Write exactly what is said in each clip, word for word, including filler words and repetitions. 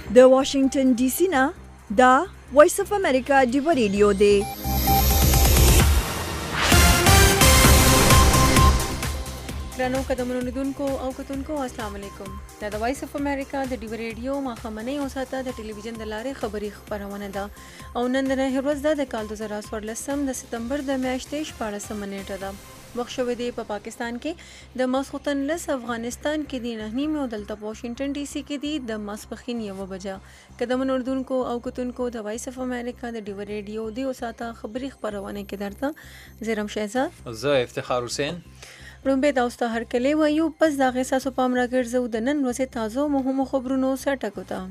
د واشنگټن ډي سي نه دا وایس اف امریکا ډیو ریډیو دی. درنو قدمونو لیدونکو او کتونکو السلام علیکم. دا د وایس اف امریکا د ډیو ریډیو ماښامنۍ او ساته د ټلویزیون د لارې خبري خبرونه ده او نن د نهر ورځ ده د کال دوه زره څوارلسم د سپتمبر د میاشتې شپاړسمه نیټه ده. وخت شوی دی په پاکستان کې د ماسخوتن لس، افغانستان کې دی نه نیمه او دلته واشنگټن ډي سي کې دی د ماسپښین یوه بجه. قدمونو لیدونکو او کتونکو د وایس اف امریکا د ډیو ریډیو دی او ساته خبري خبرونه کې درته زیرم شهزاد زه افتخار حسین رومبه تاسو هر کله وایو پس دا غي ساسو پام راګرځو د نن ورځې تازه مهمو خبرونو سره ټکو.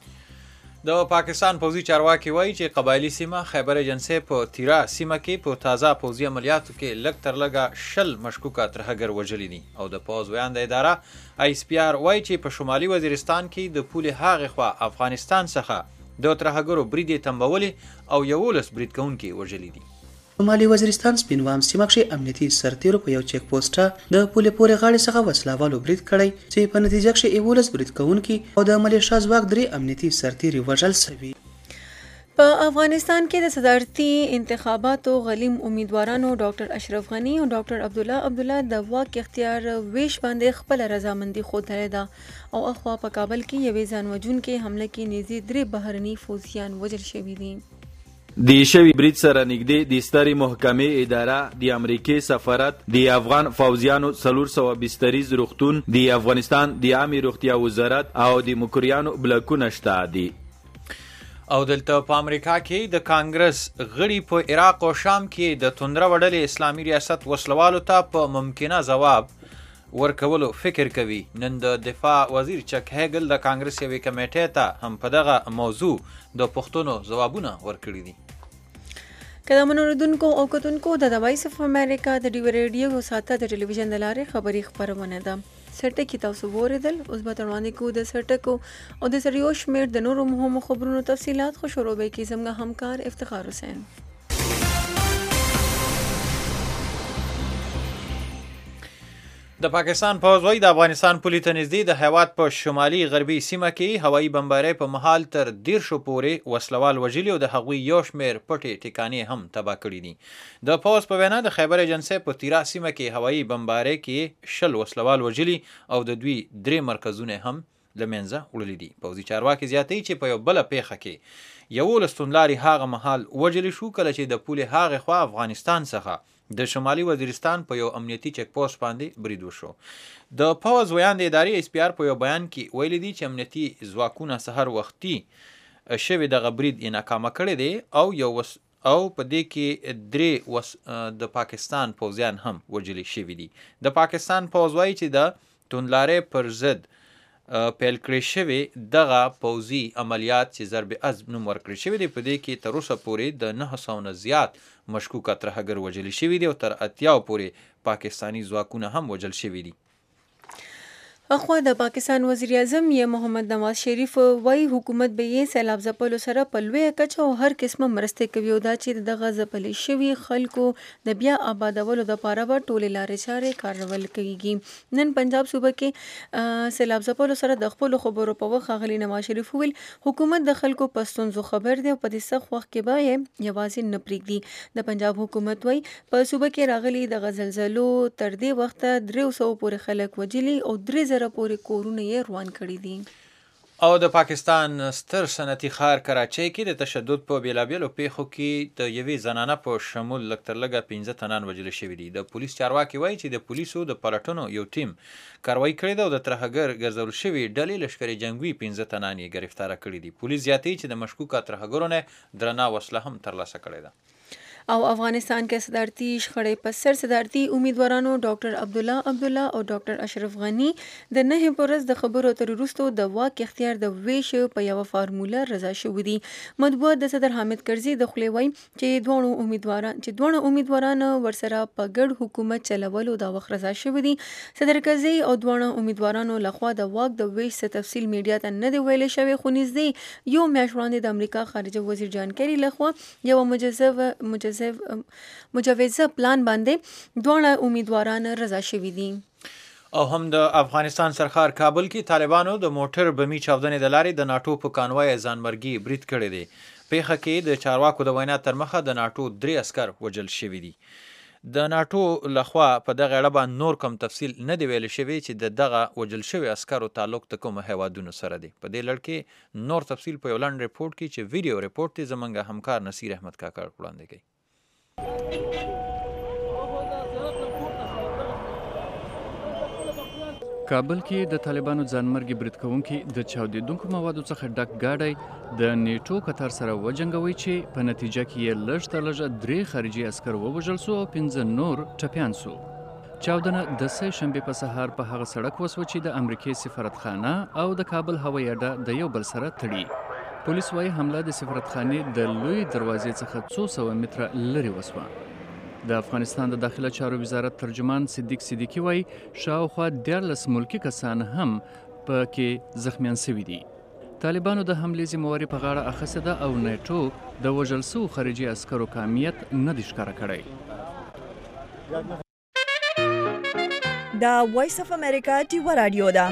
د پاکستان پوځي چارواکي وایي چې قبایلی سیمه خیبر ایجنسۍ په تیرا سیمه کې په تازه پوځي عملیاتو کې لږ تر لږه شل مشکوکه ترهګر وژلي دي او د پوځ ویانده اداره آی اس پی آر وایي چې په شمالي وزیرستان کې د پولې هاغې خوا افغانستان څخه د ترهګرو برید یې تمبولې او یولس برید کوونکي وژلي دي. شمالي وزیرستان سپینوام سیمه کې امنیتي سرتیرو په یو چیک پوسټه د پولې پورې غاړې څخه وسلوالو برید کړی چې په نتیجه کې یولس برید کوونکي او د ملیشیا ځواک درې امنیتي سرتیري وژل شوي. په افغانستان کې د صدارتي انتخاباتو غلیم امیدوارانو ډاکټر اشرف غنی او ډاکټر عبدالله عبدالله د واک اختیار ویش باندې خپل رضامندي ښودلې ده او اخوا په کابل کې یوې ځان وژونکې حمله کې نږدې درې بهرني فوجیان وژل شوي دي. د شوی برید سره نږدې د سترې محکمې اداره د امریکای سفارت د افغان فوجیانو څلور سوه بستریز روغتون د افغانستان د عامې روغتیا وزارت او د مکریانو بلاکونه شته دي. او دلته په امریکا کې د کانګرس غړي په عراق او شام کې د توندره وډلې اسلامي ریاست وسلوالو ته په ممکنه ځواب ورکولو فکر کوي. نن د دفاع وزیر چک هیګل د کانګرس یوې کمیټې ته هم په دغه موضوع د پوښتنو ځوابونه ورکړي دي. قدمونو لیدونکو او کتونکو د وایس اف امریکا د ډیو ریډیو او ساته د ټلویزیون د لارې خبري خبرونه ده. سرټکی تاسو وریدل اوس به تروانې کو د سرټکو او د سریو شمیر د نورو مهمو خبرونو تفصيلات خو شروع به کی زموږ همکار افتخار حسین. د پاکستان پوځ وایي د افغانستان پولې ته نږدې د هیواد په شمالي غربي سیمه کې هوایي بمبارۍ په مهال تر دیرشو پورې وسلوال وژلي او د هغوی یو شمېر پټې ټکانې هم تباه کړي دي. د پوځ په وینا د خیبر ایجنسۍ په تیرا سیمه کې هوایي بمبارۍ کې شل وسلوال وژلي او د دوی درې مرکزونه هم له منځه وړلي دي. پوځي چارواکي زیاتوي چې په یو بله پیښه کې یولس توندلاري هغه مهال وژلي شو کله چې د پولې هاغې خوا افغانستان څخه د شمالي وزیرستان په یو امنیتي چک پوسټ باندې برید وشو. د پوځ ویاند ادارې اس پی آر په یو بیان کې ویلي دي چې امنیتي ځواکونه سحر وختي شوی دغه برید یې ناکامه کړی دی او یو وس او په دې کې درې وس د پاکستان پوځیان هم وژلي شوي دي. د پاکستان پوځ وایي چې د توندلارۍ پر ضد پیل کړی شوی دغه پوځي عملیات چې ضرب عزم نوم ورکړی شوی دی په دې کې تر اوسه پورې د نهه سوه نه زیات مشکوکه ترهګر وژلي شوي دي او تر اتیاو پورې پاکستاني ځواکونه هم وژل شوي دي. اخوا د پاکستان وزیر اعظم یې محمد نواز شریف وایي حکومت به یې سیلاب ځپلو سره په لویه کچه او هر قسمه مرستې کوي او دا چې دغه ځپلي شوي خلکو د بیا آبادولو دپاره به ټولې لارې چارې کارول کیږي. نن پنجاب صوبه کې سیلاب ځپلو سره د خپلو خبرو په وخت ښاغلي نواز شریف وویل حکومت د خلکو په ستونزو خبر دی او په دې سخت وخت کې به یې یوازې نه پرېږدي. د پنجاب حکومت وایي په صوبه کې راغلي دغه زلزلو تر دې وخته درې سوه پورې خلک وژلي او درې زره پورې کورونه یې روان کړي دي. او د پاکستان ستر صنعتي ښار کراچۍ کې د تشدد په بیلابیلو پیښو کې د یوې زنانه په شمول لږ تر لږه پنځه تنان وژل شوي دي. د پولیس چارواکي وایي چې د پولیسو د پلټنو یو ټیم کاروایی کړې ده او د ترهګر ګرځول شوي ډلې لښکرې جنګوي پنځه تنان یې ګرفتاره کړي دي. پولیس زیاتوي چې د مشکوکه ترهګرو نه درنه وسله هم ترلاسه کړې ده. او افغانستان کې صدارتي شخړې په سر صدارتي امیدوارانو ډاکټر عبدالله عبدالله او ډاکټر اشرف غنی د نهه په ورځ د خبرو اترو وروسته د واک اختیار د ویش په یوه فارموله رضا شوي دي. مطبوعات د صدر حامد کرزي د خولې وایي چې دواړو امیدواران چې دواړه امیدواران ورسره په ګډ حکومت چلولو دا وخت رضا شوي دي. صدر کرزي او دواړه امیدوارانو لخوا د واک د ویش څه تفصیل میډیا ته نه دی ویلی شوی خو نږدې یو میاشت وړاندې د امریکا خارجه وزیر جان کیری لخوا یوه مجزوه مجزوه مجوزه پلان باندې دواړه امیدواران رضا شوي دي. او هم د افغانستان سرخار کابل کې طالبانو د موټر بمي چاودنې د لارې د ناټو په کانوای ځانمرګي برید کړی دی. پیښه کې د چارواکو د وینا تر مخه د ناټو درې عسکر وژل شوي دي. د ناټو لخوا په دغه اړه باندې نور کوم تفصیل نه دی ویل شوی چې د دغه وژل شوي عسکرو تعلق د کومو هیوادونو سره دی. په دې لړ کې نور تفصیل په یو لنډ ریپورټ کې چې ویډیو ریپورټ دی زموږ همکار نصیر احمد کاکړ وړاندې کوي. کابل کې د طالبانو ځانمرګي برید کوونکي د چاودېدونکو موادو څخه ډک ګاډی د نیټو کتار سره وجنګوي چې په نتیجه کې یې لږ تر لږه درې خارجي عسکر ووژل سو او پنځه نور ټپیان سو. چاودنه د سه شنبې په سهار په هغه سړک وسوه چې د امریکای سفارتخانه او د کابل هوایي اډه د یو بل سره تړي. پولیس وايي حمله د سفارتخانې د لوی دروازې څخه څو سوه متره لرې وسوه. د افغانستان د داخله چارو وزارت ترجمان صدیق صدیقي وایي شاوخوا دیارلس ملکي کسان هم په کې زخمیان شوي دي. طالبانو د حملې ذمهواري په غاړه اخیستې ده او نیټو د وژل شوو خارجي عسکرو کامیت نه دی ښکاره کړی. دا وایس اف امریکا ټیوه رادیو ده.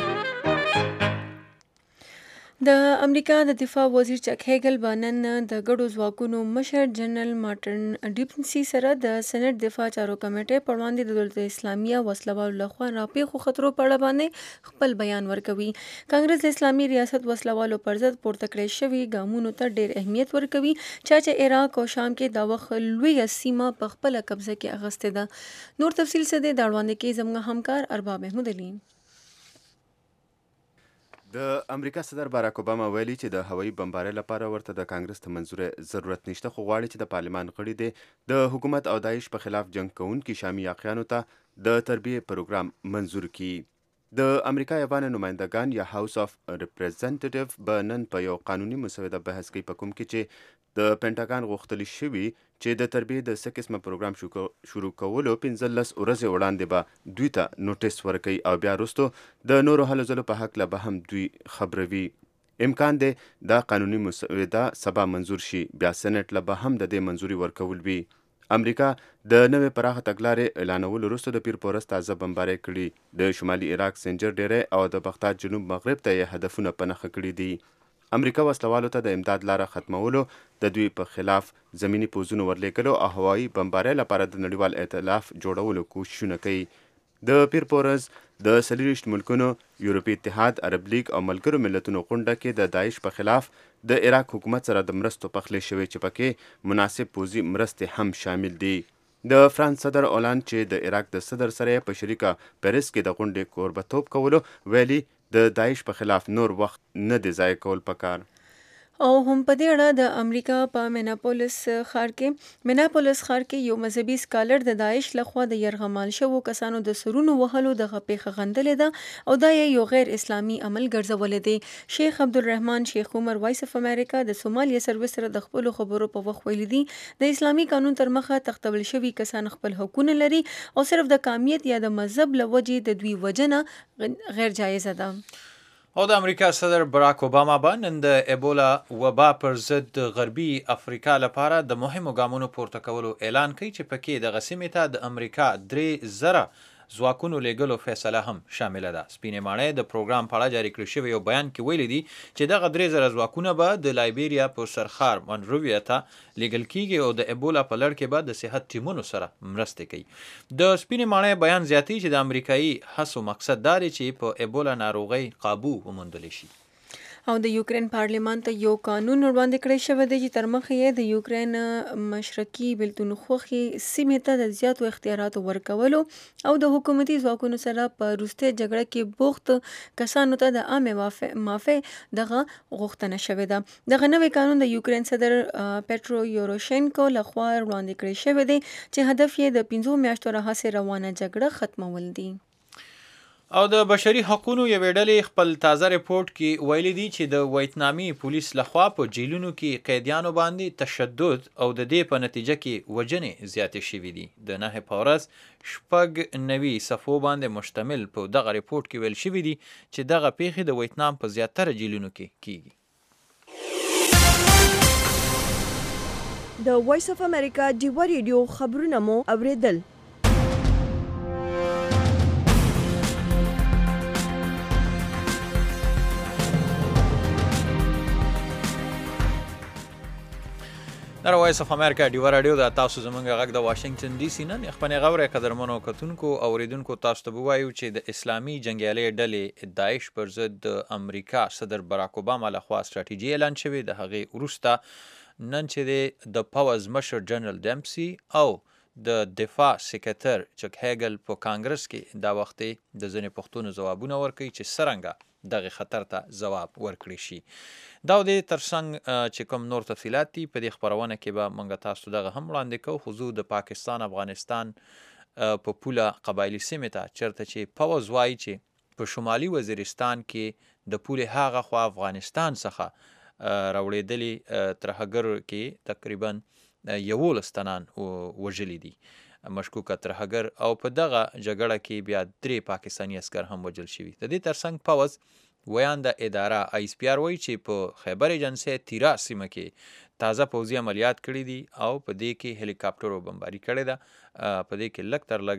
د امریکا د دفاع وزیر چک هیګل به نن د ګډو ځواکونو مشر جنرال مارټن ډیپنسي سره د سېنات دفاع چارو کمیټې پر وړاندې د دولت اسلامیه وسلوالو لخوا راپېښو خطرو په اړه باندې خپل بیان ورکوي. کانګرس د اسلامي ریاست وسلوالو پر ضد پورته کړی شوي ګامونو ته ډېر اهمیت ورکوي چا چې عراق او شام کې دا وخت لویه سیمه په خپله قبضه کې اخیستې ده. نور تفصیل څه دی دا وړاندې کوي زموږ همکار ارباب محمود علي. د امریکا صدر باراک اوباما ویلي چې د هوایي بمبارۍ لپاره ورته د کانګرس د منظورۍ ضرورت نشته، خو غواړي چې د پارلمان غړي دې د حکومت او داعش په خلاف جنګ کوونکي شامي یاقیانو ته د تربیې پروګرام منظور کړي. د امریکا یوان نمایندګان یا هاوس اف ریپرزنټیټیو به نن په یو قانوني مسوده بحث کوي په کوم کې چې د پینټاګان غوښتل شوي چې د تربیې د څه قسمه پروګرام شروع کولو پنځلس ورځې وړاندې به دوی ته نوټیس ورکوي او بیا وروسته د نورو هلو ځلو په هکله به هم دوی خبروي. امکان دی دا قانوني مسوده سبا منظور شي، بیا سېنات له به هم د دې منظوري ورکول وي. امریکا د نوې پراخه تګلارې اعلانولو وروسته د پیر پورس تازه بمبارۍ کړي. د شمالي عراق سنجر ډیری او د بغداد جنوب مغرب ته یې هدفونه په نښه کړي دي. امریکا وسلوالو ته د امداد لاره ختمولو، د دوی په خلاف زمینی پوځونو ورلیږلو او هوایي بمبارۍ لپاره د نړیوال ائتلاف جوړولو کوششونه کوي. د پیر پورس د څلوېښت ملکونو، یورپي اتحاد، عرب لیگ او ملګرو ملتونو غونډه کې د داعش په خلاف د عراق حکومت سره د مرستو پخلی شوی چې پکې مناسب پوځي مرستې هم شامل دي. د فرانس صدر اولاند چې د عراق د صدر سره په شریکه پیرس کې د غونډې کوربتوب کولو ویلي د داعش په خلاف نور وخت نه دی ضایع کول پکار. او هم په دې اړه د امریکا په میناپولس ښار کې میناپولس ښار کې یو مذهبي سکالر د داعش لخوا د یرغمال شوو کسانو د سرونو وهلو دغه پیښه غندلې ده او دا یو غیر اسلامي عمل ګرځولې دی. شیخ عبدالرحمن شیخ عمر وایس اف امریکا د سومالیا سرویس سره د خپل خبرو په وخت ویلي دي د اسلامي قانون تر مخه تختول شوي کسان خپل حقونه لري او صرف د قومیت یا د مذهب له وجې د دوی وجنه غیر جایزه ده. او د امریکا صدر باراک اوباما به نن د ایبولا وبا پر ضد د غربي افریقا لپاره د مهمو ګامونو پورته کولو اعلان کوي چې پکې دغه سیمې ته د امریکا درې زره ځواکونو لیږلو فیصله هم شامله ده. سپینې ماڼۍ د پروګرام په اړه جاري کړی شوی یو بیان کې ویلي دي چې دغه درې زره ځواکونه به د لایبیریا په سرخار منروویا ته لیږل کیږي او د ایبولا په لړ کې به د صحت ټیمونو سره مرستې کوي. د سپینې ماڼۍ بیان زیاتوي چې د امریکایي هڅو مقصد دا دی چې په ایبولا ناروغۍ قابو وموندلی شي. او د یوکرین پارلمان ته یو قانون وړاندې کړی شوی دی چې تر مخه یې د یوکرین مشرقي بېلتون خوښې سیمې ته د زیاتو اختیاراتو ورکولو او د حکومتي ځواکونو سره په وروستۍ جګړه کې بوخت کسانو ته د عامې معافۍ دغه غوښتنه شوې ده. دغه نوی قانون د یوکرین صدر پیټرو یوروشینکو لخوا وړاندې کړی شوی دی چې هدف یې د پنځو میاشتو راهیسې روانه جګړه ختمول دي. او د بشري حقوقو یوې ډلې خپل تازه ریپورت کې ویلي دي چې د ویتنامي پولیس لخوا په جیلونو کې قیدیانو باندې تشدد او د دې په نتیجه کې وژنې زیاتې شوي دي. د نهه په ورځ شپږ نوي صفحو باندې مشتمل په دغه ریپورت کې ویل شوي دي چې دغه پیښې د ویتنام په زیاتره جیلونو کې کیږي. د وایس اف امریکا ډیوه ریډیو خبرونه مو اوریدل. در وایس اف امریکا ډیو رادیو دا تاسو زمونږ غږ د واشنگټن ډي سي نه خپل غوړې قدرمنو کتونکو او اوریدونکو تاسو ته وایو چې د اسلامي جنگیالي ډلې داعش پر ضد د امریکا صدر براک اوباما لخوا ستراتیژي اعلان شوی د هغې وروسته نن چې د پاوز مشر جنرال ډیمسي او د دفاع سکرتر چک هیګل په کانګرس کې دا وخت د ځینې پوښتنو ځوابونه ورکوي چې څرنګه دغه خطر ته ځواب ورکړي شي. دا د ترڅنګ چې کوم نور تفصیلات دي په دې خپرونه کې به موږ تاسو دغه هم وړاندې کوو. خو د پاکستان افغانستان په پوله قبایلي سیمې ته چېرته چې پوز وایي چې په شمالي وزیرستان کې د پولې هاغه خوا افغانستان څخه راوړېدلي ترهګر کې تقریبا یولس تنان وژلي دي مشکوکه ترهګر او په دغه جګړه کې بیا درې پاکستاني عسکر هم وژل شوي. د دې ترڅنګ پوز ویانده اداره آی اس پی آر وایي چې په خیبر ایجنسۍ تیرا سیمه کې تازه پوځي عملیات کړي دي او په دې کې هلیکاپټرو بمباري کړې ده. په دې کې لږ تر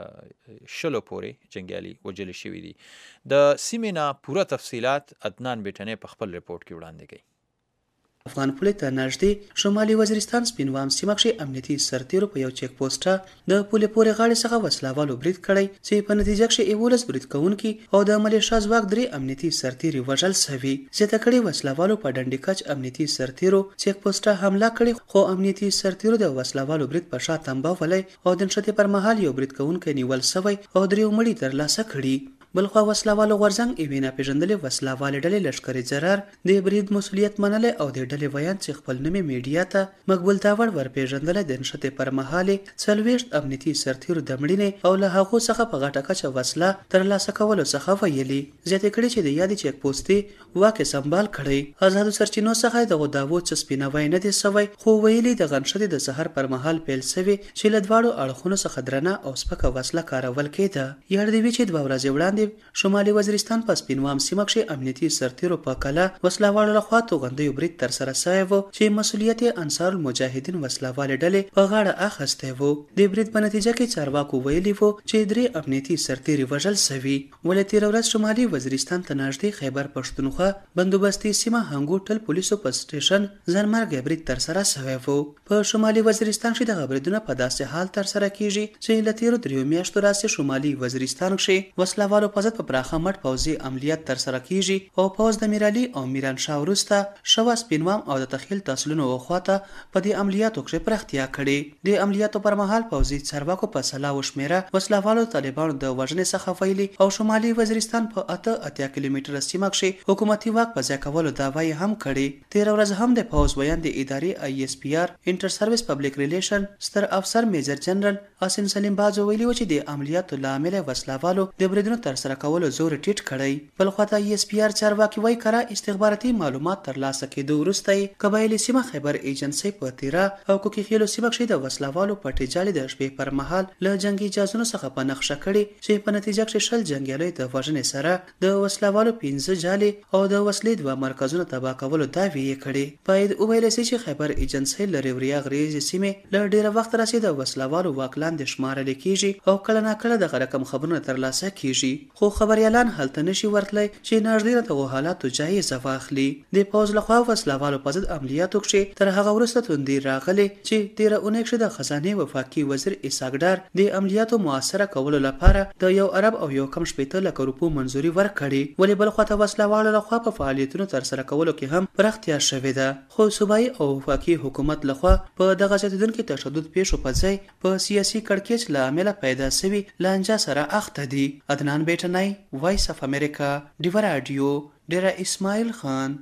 لږه شلو پورې جنګیالي وژل شوي دي. د سیمې نه پوره تفصیلات عدنان بیټنۍ په خپل رپورټ کې وړاندې کوي. افغان پولې ته نږدې شمالي وزیرستان سپینوام سیمه کښې امنیتي سرتیرو په یو چیک پوسټه د پولې پورې غاړې څخه وسلوالو برید کړی چې په نتیجه کښې یولس برید کوونکي او د ملیشا ځواک درې امنیتي سرتیري وژل سوي. زیاته کړې وسلوالو په ډنډي کچ امنیتي سرتیرو چیک پوسټه حمله کړې خو امنیتي سرتیرو د وسلوالو برید په شا تنبولی او د نښتې پر مهال یو برید کوونکی نیول سوی او دریو مړي ترلاسه کړي. بلخوا وسلوالو غورځنګ یوې ناپېژندلې وسلوالې ډلې لښکرې ضرر د برید مسؤلیت منلی او د ډلې ویان چې خپل نوم یې میډیا ته مقبول تاوړ ورپېژندلی د نښتې پر مهال یې څلوېښت امنیتي سرتیرو د مړینې او له هغو څخه په غټه کچه وسله ترلاسه کولو څخه ویلي. زیاتې کړي چې د یادې چیک پوستې واک یې سمبال کړی. ازادو سرچینو څخه یې دغو دعوو څه سپینوی نه دی سوی خو ویلي دغه نښتې د سحر پر مهال پیل سوي چې له دواړو اړخونو څخه درنه او سپکه وسله کارول کېده. یاد دې وي چې دوه ورځې وړاندې شمالي وزیرستان په سپینوام سیمه کښې امنیتي سرتیرو په کله وسلوالو لخوا توغندیو برید ترسره سوی و چې مسؤلیت یې انصار المجاهدین وسلوالې ډلې په غاړه اخیستی و. د برید په نتیجه کې چارواکو ویلي و چې درې امنیتي سرتیري وژل سوي. ولې تېره ورځ شمالي وزیرستان ته نږدې خیبر پښتونخوا بندوبستي سیمه هنګوټل پولیسو په سټیشن ځانمرګی برید ترسره سوی و. په شمالي وزیرستان کښې دغه بریدونه په داسې حال ترسره کیږي چې له تېرو دریو میاشتو راهیسې شمالي وزیرستان کښې وسلوالو په ضد په پراخه مټ پوځي عملیات ترسره کیږي او پوځ د میرعلي او میرانشاه وروسته شوه سپینوام او د تخیل تحصیلونو وخواته په دې عملیاتو کښې پراختیا کړې. د عملیاتو پر مهال پوځي چارواکو په سلا وشمېره وسلوالو طالبانو د وژنې څخه ویلي او شمالي وزیرستان په اته اتیا کیلومتره سیمه کښې حکومتي واک په ځای کولو دعوا یې هم کړې. تېره ورځ هم د پوځ ویان د ادارې آی اس پی آر انټر سروس پبلک ریلیشن ستر افسر میجر جنرال اسیم سلیم بازو ویلي و چې د عملیاتو له امله وسلوالو د بریدونو ترسره کولو زور ټیټ کړی. بل خواته ای اس پی آر چارواکي وایي کره استخباراتي معلومات ترلاسه کېدو وروسته یې قبایلي سیمه خیبر ایجنسۍ په تیرا او کوکي خیلو سیمه کښې د وسلوالو پټې جالې د شپې پر مهال له جنګي جهازونو څخه په نقشه کړي چې په نتیجه کښې شل جنګیالیو د وژنې سره د وسلوالو پنځه جالې او د وسلې دوه مرکزونو تباه کولو دعوې یې کړې. باید وویلی سي چې خیبر ایجنسۍ له ریوریا غریزې سیمې له ډېره وخت راهیسې د وسلوالو واک لاندې شمارلی کېږي او کله ناکله دغه رقم خبرونه ترلاسه کېږي خو خبریالان هلته نشي ورتلی چې نږدې دغو حالاتو جایزه واخلي. د پوځ لخوا وسلوالو په ضد عملیاتو کښې تر هغه وروسته توندۍ راغلې چې تېره اونۍ کښې د خزانې وفاقي وزیر اسحاق ډار د عملیاتو مؤثره کولو لپاره د یو ارب او یو کم شپېته لکه روپو منظوري ورکړې. ولې بل خواته وسلوالو لخوا په فعالیتونو ترسره کولو کې هم پراختیا شوې ده خو صوبایي او وفاقي حکومت لخوا په دغه زیاتېدونکي تشدد پیښو په ځای په سیاسي کړکېچ له امله پیدا سوي لانجه سره اخته دي. عدنان بیټنۍ وایس اف امریکا ډیوه راډیو ډیره اسماعیل خان.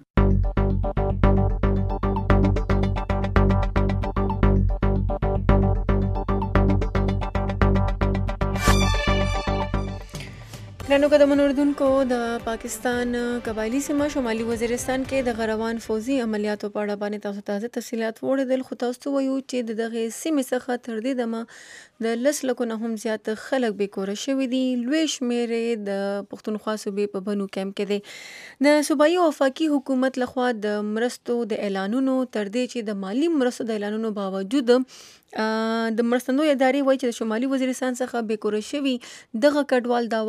درنو قدمونو اردوونکو د پاکستان قبایلي سیمه شمالي وزیرستان کې د غروان فوزي عملیاتو په اړه باندې تاسو تازه تفصیلات وړاندې خو تاسو وایو چې د دغه سیمې څخه تر دې دمه د لس لکو نه هم زیات خلک بې کوره شوي دي. لوی شمېر د پښتونخوا صوبې په بنو کیمپ کې دی. د صوبایي وفاقي حکومت لخوا د مرستو د اعلانونو تر دې چې د مالی مرستو د اعلانونو باوجود د مرستندوی ادارې وایي چې د شمالي وزیرستان څخه بې کوره شوي دغه کډوال دا وخت د یو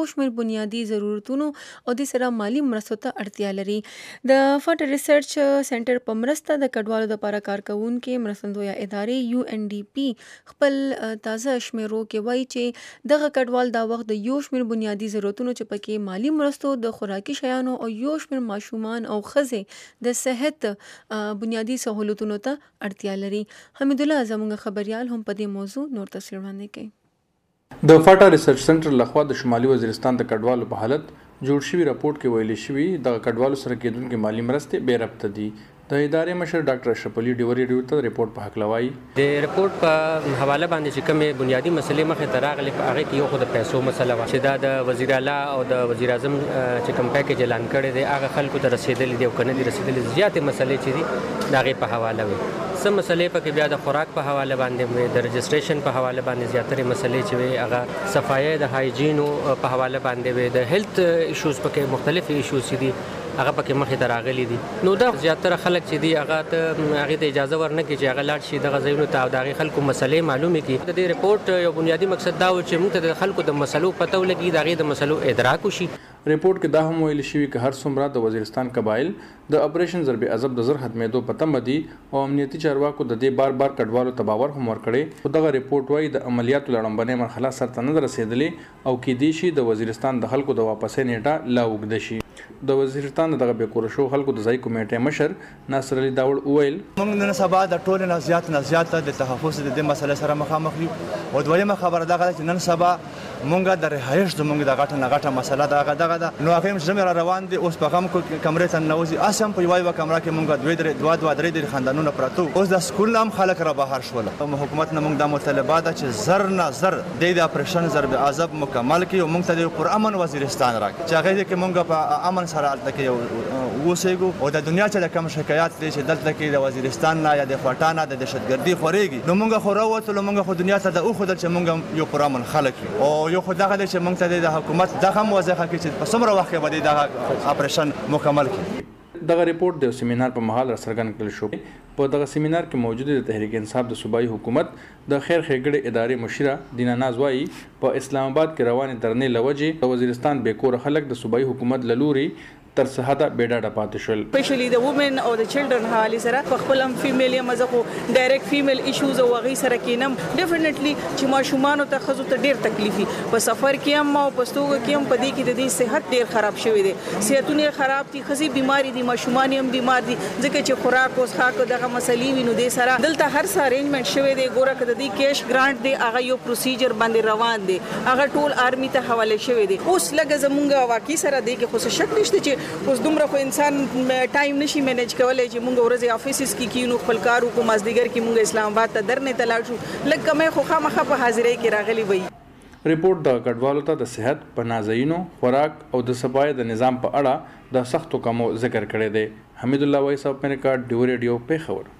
یو شمېر بنیادي ضرورتونو او د سره مالی مرستو ته اړتیا لري. د فټ ریسرچ سنټر په مرسته د کډوالو لپاره کارکوونکي مرستندویه ادارې یو ان ډي پی خپل تازه شمیرو کې وایي چې دغه کډوال دا وخت د یو شمېر بنیادي ضرورتونو چې پکې مالی مرستو د خوراکي شیانو او یو شمېر ماشومان او ښځې د صحت بنیادي سہولتونو ته اړتیا لري. حمید الله زموږ خبريال هم په دې موضوع نور تفصیل وړاندې کوي. د فاټا ریسرچ سنټر لخوا د شمالي وزیرستان د کډوالو په حالت جوړ شوی راپورټ کې ویل شوی د کډوالو سره کېدونکې مالی مرستې بې ربطه دي. د ادارې مشر ډاکټر اشرف علي ډیوري ډیو ته ریپورت په حق لوي. د ریپورت په حواله باندې چې کومه بنیادی مسلې مخه ته راغلي په هغه کې یو خو د پیسو مسله و چې دا د وزیر اعلی او د وزیر اعظم چې کوم پیکیج اعلان کړی دی هغه خلکو ته رسیدلی دی او کنه دی رسیدلی زیاتې مسلې چې دي دا غي په حواله وي. سم مسلې په کې بیا د خوراک په حواله باندې وي، د رجسټریشن په حواله باندې زیاتره مسلې چې وي هغه صفایي د هایجین په حواله باندې وي، د هیلث ایشوز په کې مختلف ایشوز دي هغه پکې مخې ته راغلي دي. نو دا زیاتره خلک چې دي هغه ته هغه ته اجازه ورنه کړي چې هغه لاړ شي دغه ځایونو ته او د هغې خلکو مسلې معلومې کړي. د دې ریپورټ یو بنیادي مقصد دا و چې موږ ته د خلکو د مسلو پته ولګي، د هغې د مسلو ادراک وشي. ریپورت کې دا هم ویل شوي که هر څومره د وزیرستان قبایل د اپریشن ضرب عذاب د زر ختمېدو په تمه دي او امنیتي چارواکو د دې بار بار کډوالو ته باور هم ورکړی، خو دغه ریپورټ وایي د عملیاتو لړمبنۍ مرحله سرته نه رسېدلې او کیدای شي د وزیرستان د خلکو د واپسۍ نیټه لا اوږده شي. د وزیرستان دغه بې کوره شو خلکو د ځای کمیټې مشر ناصر علي داوړ وویل موږ نن سبا د ټولو نه زیات نه زیاته د تحفظ د دې مسلې سره مخامخ یو. او دویمه خبره دا غواړي چې نن سبا مونږ د رهایش د مونږ د غټه نه غټه مسله دا دغه ده. نو هغه هم زموږ روان دي اوس په غم کمرې ته نوځي اسم په یوه کمره کې مونږ دوه درې دوه دوه درې درې خاندانونه پراته اوس د سکول هم خلک را بهر شول. حکومت نه مونږ د مطالبه ده چې زر نه زر د اپریشن ضرب عذاب مکمل کړي او مونږ ته پر امن وزیرستان راکړي چې هغه کې مونږ په امن سره الته کې وسېګو او د دنیا چې د کم شکایات دي چې دلته کې د وزیرستان نه یا د فاټا نه د دهشتګردي خوريږي نو مونږ خو راوته مونږ خو دنیا ته د او خو د چې مونږ یو پر امن خلک او یو خو دغه چې مونږ ته د حکومت دغه موظفه کې چې په څومره وخت کې باندې دغه اپریشن مکمل کړي. دغه ریپورت د سیمینار په مهال راڅرګند کړل شو. په دغه سیمینار کې موجود د تحریک انصاف د صوبایي حکومت د خیر ښېګړې ادارې مشیره دینا ناز وایي په اسلام آباد کې روانې درنې لوجې د وزیرستان بې کوره خلک د صوبایي حکومت له لوري تر صحته بیډاډه پاتې شول. سپیشلی د وومن او د چلډرن حواله سره په خپل هم فیمیل یا مزه خو ډایرکټ فیمیل ایشوز او هغه سره کینم ډیفینیټلی چې ماشومان ته خزو ته ډیر تکلیفي په سفر کې هم او پستوګه کې هم پدې کې د دې صحت ډیر خراب شوی دی، صحتونه خراب دي، خزي بیماری دي، ماشومان هم بیمار دي ځکه چې خوراک اوس خاکو دغه مسلې وینو دي سره دلته هر څه ارینجمنت شوی دی. ګوره کده دی کیش ګرانټ دی هغه یو پروسیجر باندې روان دی، هغه ټول آرمی ته حواله شوی دی. اوس لګه زمونږه واقعي سره دی کې خو څه شک نشته چې اوس دومره خو انسان ټایم نشي مینیج کولای چې مونږ ورځې افیسز کې کینو خپل کار وکړو، مازدیګر کې مونږ اسلام آباد ته درنه تلاړ شو لکه مې خو خامخا په حاضرۍ کې راغلی وي. ریپورت د کډوالو ته د صحت، پناهځایونو، خوراک او د صفای د نظام په اړه د سختو کمو ذکر کړی دی. حمید الله وایس اف امریکا ډیو ریډیو پیښور.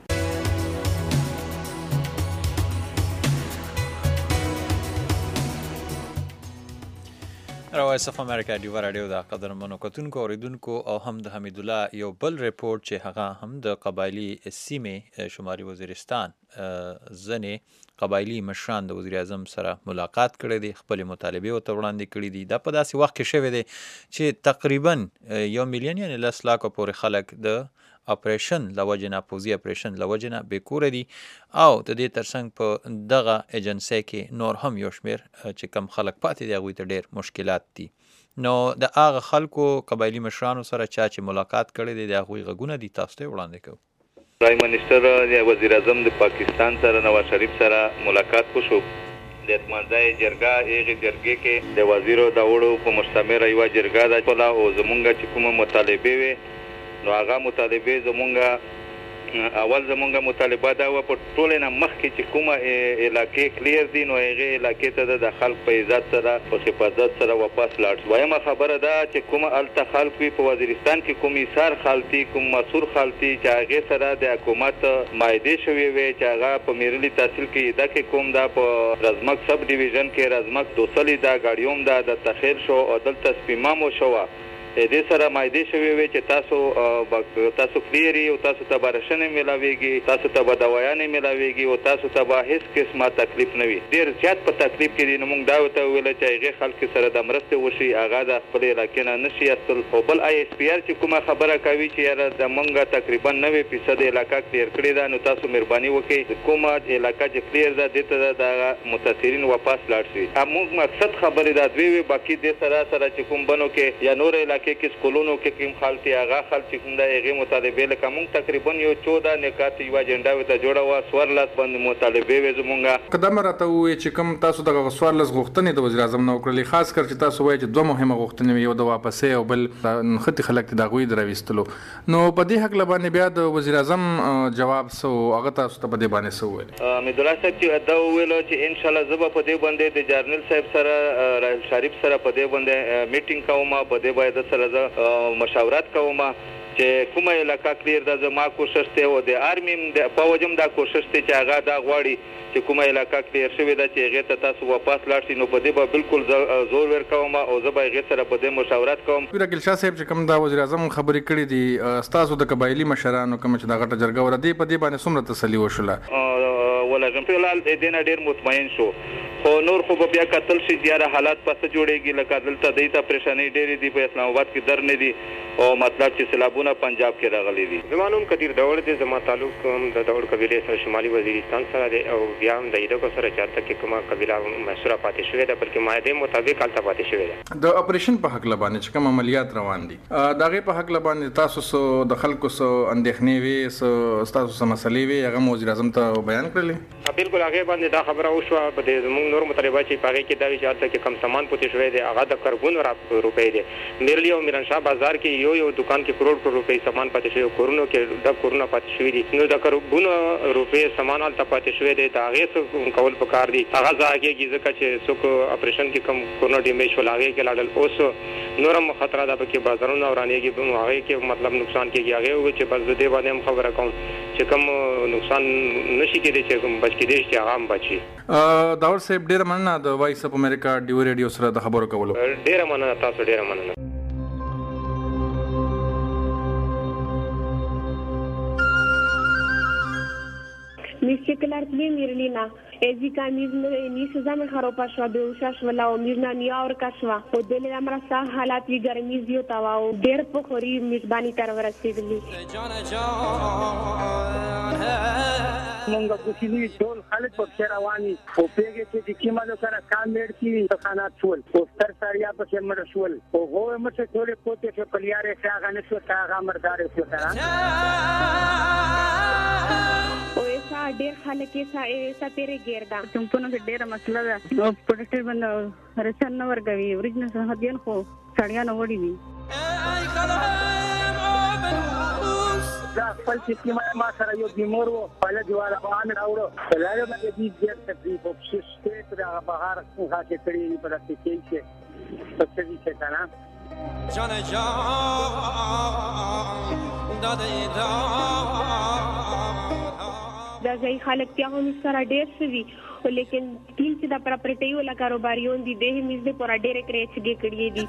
وایس اف امریکا ډیو رادیو د قدرمنو کتونکو اوریدونکو او هم د حمید الله یو بل ریپورت چې هغه هم د قبایلی سیمې شمالي وزیرستان ځنې قبایلی مشران د وزیر اعظم سره ملاقات کړی دی، خپل مطالبه ورته وړاندې کړي دي. دا په داسې وخت کې شوی دی چې تقریبا یو میلیون یعنې لس لاکو پورې خلک د اپریشن لوجه نه پوزي اپریشن لوجه نه بې کوره دي او د دې ترڅنګ په دغه ایجنسۍ کې نور هم یو شمېر چې کم خلک پاتې دي هغوی ته ډېر مشکلات دي. نو د هغه خلکو قبایلي مشرانو سره چا چې ملاقات کړی دی د هغوی غږونه دي تاسو ته وړاندې کوو. پرایم منسټر یا وزیر اعظم د پاکستان سره نواز شریف سره ملاقات وشو. د اتمانځای جرګه هغې جرګې کې د وزیرو داوړو په مستمره یوه جرګه ده ټوله او زمونږ چې کومه مطالبې وې نو هغه مطالبې زمونږ اول زمونږ مطالبه دا وه په ټولې نه مخکې چې کومه علاقې کلیر دي نو هغې علاقې ته د خلک په عزت سره په حفاظت سره واپس لاړ شو. دویمه خبره ده چې کومه هلته خلک وي په وزیرستان کې کوم ایثار خالتي کوم مسور خالتي چې هغې سره د حکومت معاهدې شوې وې چې هغه په میرلي تحصیل کې اده کې کوم ده په رزمک سب ډیویژن کې رزمک دوسلي ده ګاډیوم ده د تخیر شو او دلته سپیمامو شوه دې سره مایده شوی وي چې تاسو تاسو کلیری او تاسو ته بارشنه ملاويږي، تاسو ته به دوايانې ملاويږي او تاسو ته به هیڅ قسمه تکلیف نه وي. ډیر زیات په تکلیف کې دي. نو موږ دا وته ویل چې هغه خلک سره د مرسته وشي، هغه د خپل علاقې نه نشي استل. او بل آی اس پی آر چې کومه خبره کوي چې یاره د موږ تقریبا نوي فیصد علاقه کلیر کړې ده، نو تاسو مهرباني وکړئ کومه علاقه چې کلیر ده دته د متاثرین واپس لاړ شي. موږ مقصد خبرې دا دوی وي، باقي د سره سره چې کوم بنو کې یا نور علاقې کې سکولونو کې کوم خالتي هغه خلک چې کوم د هغې مطالبې لکه موږ تقریبا یو چوده نکات یوه اجنډا ورته جوړه وه، څوارلس باندې مطالبې وې زمونږ. که دمه راته ووایې چې کوم تاسو دغه څوارلس غوښتنې د وزیر اعظم نه وکړلې، خاص کر چې تاسو وایئ چې دوه مهمه غوښتنې وې، یو د واپسۍ او بل نښتي خلک چې د هغوی د راویستلو، نو په دې هکله باندې بیا د وزیر اعظم جواب څه و؟ هغه تاسو ته په دې باندې څه وویل؟ حمیدالله صاحب چې دا وویلو چې انشاءالله زه به په دې باندې د جارنل صاحب سره راحیل شریف سره په دې باندې میټینګ کوم، په دې باندې سره زه مشاورت کوم چې کومه علاقه کلیر ده. زما کوشش دی او د آرمي د فوج هم دا کوشش دی چې هغه دا غواړي چې کومه علاقه کلیر شوې ده چې هغې ته تاسو واپس لاړ شئ، نو په دې به بالکل زور ورکوم او زه به هغې سره په دې مشاورت کوم. عقیل شاه صاحب چې کوم دا وزیر اعظم خبرې کړې دي، ستاسو د قبایلي مشرانو کومه چې دا غټه جرګه وره دې په دې باندې څومره تسلي وشوله؟ ولغم په لال دې نه ډېر مطمئن شو، خو نور خو به بیا کتل شي زیاره حالات پسه جوړېږي. لکه دلته دی ته پریشانۍ ډېرې دي، په اسلام آباد کې در نه دي او مطلب چې سیلابونه پنجاب کې راغلي دي. زما نوم قدیر داوړ دی، زما تعلق هم د داوړ قبیلې سره شمالي وزیرستان سره دی او بیا هم د ایدکو سره چې هلته کې کومه قبیله محصوره پاتې شوې ده، بلکې معاهدې مطابق هلته پاتې شوې ده. د اپریشن په هکله باندې چې کوم عملیات روان دي، د هغې په هکله باندې تاسو څه د خلکو څه اندېښنې وې، څه ستاسو څه مسلې وې، هغه مو وزیر اعظم ته بیان کړلې؟ بالکل هغې باندې دا خبره وشوه. په دې زموږ نور مطالبه چې په هغې کې دا وي چې هلته کې کم سامان پوتې شوی دی، هغه د کربونو روپۍ دی. میرلی او میرنشاه بازار کې یو یو دکان کې کروڑ کروڑ روپۍ سامان پاتې شوی، کورونو کې ډک کورونه پاتې شوي دي. نو د کربونو روپۍ سامان هلته پاتې شوی دی، د هغې څه کول پکار دي. هغه ځای کېږي ځکه چې څوک اپریشن کې کم کورونه ډیمیج شول، هغې کې لاړل. اوس نور هم خطره ده پکې بازارونه ورانېږي، هغې کې مطلب نقصان کېږي. هغې وویل چې بس د دې باندې هم خبره کوم چې کوم نقصان نشي کېدی چې بچ کېدی شي چې هغه هم بچي. داور صاحب ډېره مننه د وایس اف امریکا ډیو ریډیو سره د خبرو کولو. ډېره مننه، تاسو ډېره مننه. Niște clar plin Mirlina. Ezika mirne ni se zame haropa shwa be usha shwala o mirna ni aur ka shwa. O dele amra sa halat vi garmi zio tawa o der pokhori mizbani tarwar sigli. مونږ کوشنی ټول خلک په شرواني او پیګه چې کیمالو سره کامیډ کی تخانات ټول پوسټر ساریا په مړ شول او هو مته ټول پوتې په کلیاره څنګه نشو څنګه مردار شو ترا او ایسا ډېر خلک ایسا ایسا پیره ګردا څنګه په ډېر مسله ده نو پولیسټر باندې رسن نو ورګوي ورجنه سهدین خو سړیا نو وړي وي دا خپل چې ما سره یو بیمار و په دیواله باندې راوړو لاره باندې دې ډېر تکلیف او شته تر هغه بهار څنګه چې کړی په دې کې چې څه دې څه کنه جان جان دادې دا دا ځای خلک ته هم سره ډېر شوي لیکن ټیم چې دا پراپرټي ولا کاروباریون دي د همیز د پورا ډېر کرېچګي کړی دي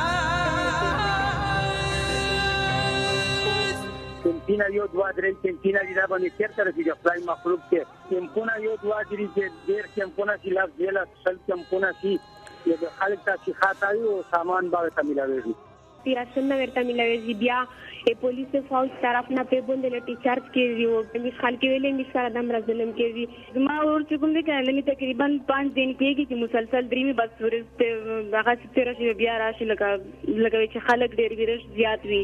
کمپینا یو دوا درې کمپینا دي دا باندې چیرته راځي د خدای مخلوق کې کمپونه یو دوا درې چې ډېر کمپونه چې لاس دیلا سل کمپونه چې د خلک ته خاطای او سامان باندې تملاوي تیراسن ورته ملوي بیا پولیس فوج طرف نه په بوند لټي چارج کیږي او په خلک ویلې مې سره دم راځلم کیږي ما ور چې کوم دې کړل تقریبا پانچ دن کېږي چې مسلسل درې مې بس ورته هغه ستاره شي بیا راشي لکه لکه چې خلک ډېر ورش زیات وي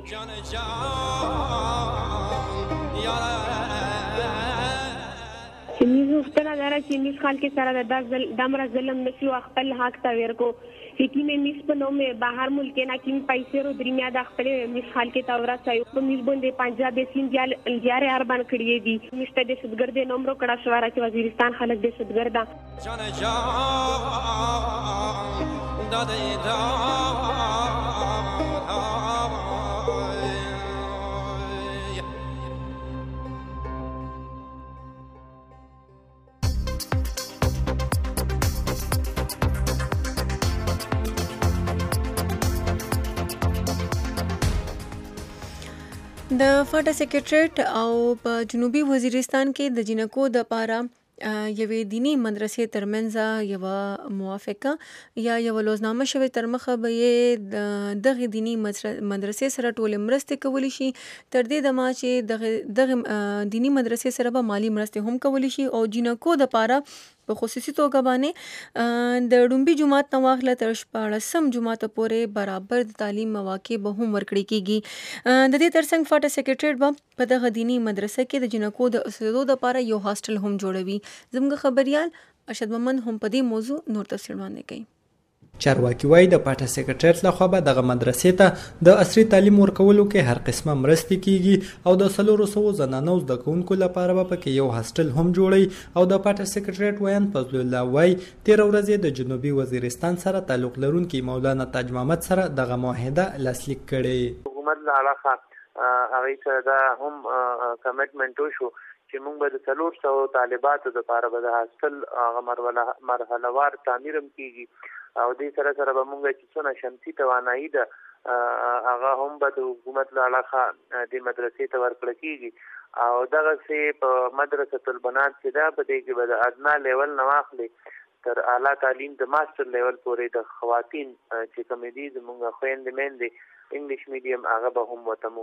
چې موږ ستنه دره چې موږ خلک سره د دم راځلم نشي خپل حق ته ورکو چې مې مس په نوم بهر ملک نه کیم پیسې رو درمیا د خپل مس خلک ته ورسای په مس باندې پنجاب سین جال جاره اربان کړی دي مشته د شدګرد نومرو کړه شواره چې وزیرستان خلک د شدګردا جان جان دادې دا د فاټا سیکریټریټ او په جنوبي وزیرستان کې د جنکو د پاره یوې دینی مدرسې ترمنځ یوه موافقه یا یوه لوزنامه شوې تر مخه به یې دغه دینی مدرسې سره ټولې مرستې کولی شي، تر دې دمه چې دغه دغه دینی مدرسې سره به مالی مرستې هم کولی شي او جنکو د پاره په خصوصي توګه باندې د ډومبي جومات نه واخله تر شپاړسم جومات پورې برابر د تعلیم مواقع به هم ورکړي کیږي. د دې ترڅنګ فاټا سیکریټریټ به په دغه دینی مدرسه کې د جنکو د اوسېدو لپاره یو هاسټل هم جوړوي. زموږ خبريال ارشد محمد هم په دې موضوع نور تفصیل وړاندې کوي. چارواکي وایي د پاټا سیکریټریټ لخوا به دغه مدرسې ته د عصري تعلیم ورکولو کې هر قسمه مرستې کیږي او د څلورو سوو زنانو زده کوونکو لپاره به پکې یو هاسټل هم جوړي. او د پاټا سیکریټریټ ویان فضل الله وایي تېره ورځ یې د جنوبي وزیرستان سره تعلق لرونکي مولانا تاج محمد سره دغه معاهده لاسلیک کړې. حکومت له علاقه هغې سره دا هم کمیټمنټ وشو چې موږ به د څلور سوو طالباتو دپاره به د هاسټل هغه مرحله وار تعمیر هم کیږي او دې سره سره به موږ چې څونه شمسي توانایي ده هغه هم به د حکومت له علاقه دې مدرسې ته ورکړه کیږي او دغسې په مدرسة البنات چې ده په دې کې به د ادنا لیول نه واخلي تر اعلی تعلیم د ماسټر لیول پورې د خواتین چې کومې دي زموږ خویندې میندې انګلیش میډیم هغه به هم ورته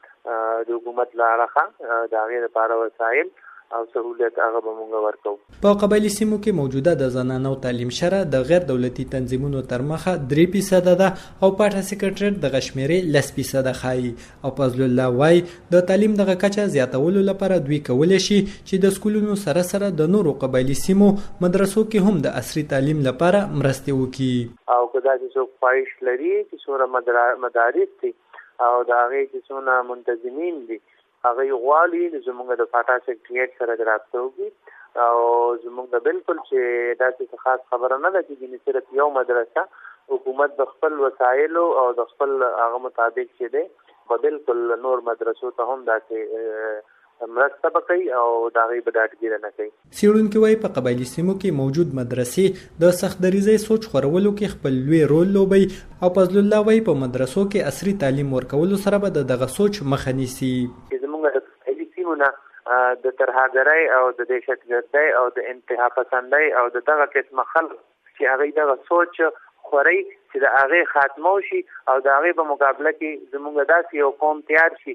موږ د حکومت له علاقه د هغې دپاره وسایل او سهولیت هغه به موږ ورکوو. په قبایلي سیمو کې موجوده د زنانو تعلیم شره د غیر دولتي تنظیمونو تر مخه درې فیصده ده او پاټا سیکریټریټ دغه شمیرې لس فیصده ښایي. او فضل الله وایي د تعلیم دغه کچه زیاتولو لپاره دوی کولی شي چې د سکولونو سره سره د نورو قبایلي سیمو مدرسو کې هم د عصري تعلیم لپاره مرستې وکړي. او که داسې څوک خواهش لري چې څومره مدارس دي او د هغې چې څومره منتظمین دي هغه غواړي زموږ د پاټا سیکریټریټ سره د رابطه وکړي او زموږ د بالکل چې داسې خاص خبره نه ده چې صرف یو مدرسه حکومت د خپل وسایلو او د خپل هغه مطابق چې دی په بالکل نور مدرسو ته هم داسې مرسته به کوي او د هغې به ډاډګیره نه کوي. څېړونکي وایي په قبایلي سیمو کې موجود مدرسې د سخت دریځۍ سوچ خورولو کې خپل لوی رول لوبوي او فضل الله وایي په مدرسو کې عصري تعلیم ورکولو سره به د دغه سوچ مخه نیسي. چې زموږ د قبایلي سیمو نه د ترهګرۍ او د دهشتګردۍ او د انتها پسندۍ او د دغه قسمه خلک چې هغوی دغه سوچ خورئ چې د هغې خاتمه وشي او د هغې په مقابله کې زموږ داسې یو قوم تیار شي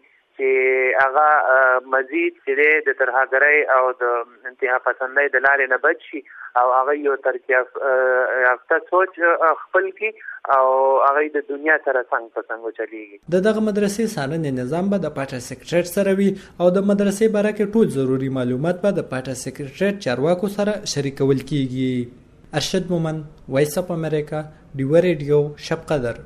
چې هغه مزید چې دی د ترهګرۍ او د انتها پسندۍ د لارې نه بچ شي او هغه یو ترقي یافته سوچ خپل کړي او هغه د دنیا سره څنګ په څنګ وچلیږي. د دغه مدرسې څارنې نظام به د پاټا سیکریټریټ سره وي او د مدرسې باره کې ټول ضروري معلومات به د پاټا سیکریټریټ چارواکو سره شریکول کیږي. ارشد مومن، وایس اف امریکا، ډیوه ریډیو، شب قدر.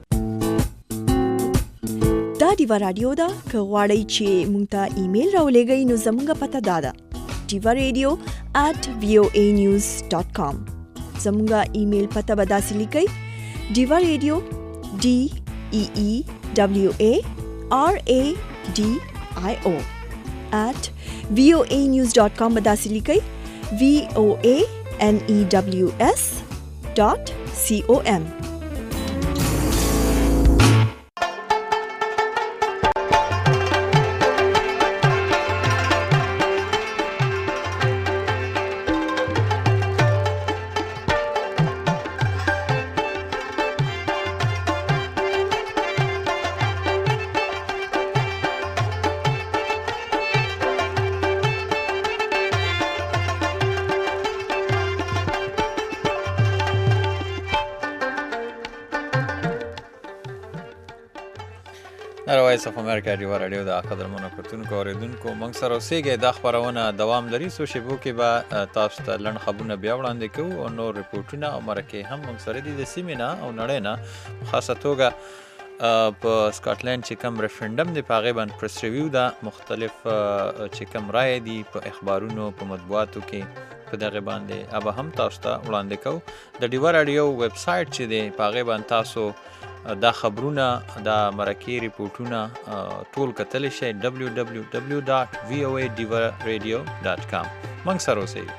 دا ډیوه رادیو ده. که غواړئ چې مونږ ته ایمیل راولېږئ نو زموږ پته دا ده ډیوه ریډیو at voa news dot com. زموږ ایمیل پته به داسې لیکئ ډیوه ریډیو ډي ای ای ډبلیو ای آر ای ډي آی او at voa news dot com به داسې لیکئ وی او ای ان ای ډبلیو اس dot com. وایس اف امریکا ډیوه رادیو د قدرمنو کتونکو اوریدونکو موږ سره اوسېږئ. دا خپرونه دوام لري، څو شیبو کې به تاسو ته لنډ خبرونه بیا وړاندې کوو او نور ریپورټونه او مرکې هم موږ سره دي د سیمې نه او نړۍ نه. خاصه توګه په سکاټلند چې کوم ریفرنډم دی په هغې باندې پریس ریویو ده، مختلف چې کوم رایې دي په اخبارونو په مطبوعاتو کې په دغې باندې هغه هم تاسو ته وړاندې کوو. د ډیوه رادیو ویب سایټ چې دی په هغې باندې تاسو دا خبرونه دا مرکې ریپورټونه ټول کتلی شئ ډبلیو ډبلیو ډبلیو ډاټ وی او ای ډیوه ریډیو ډاټ کام. موږ سره اوسئ.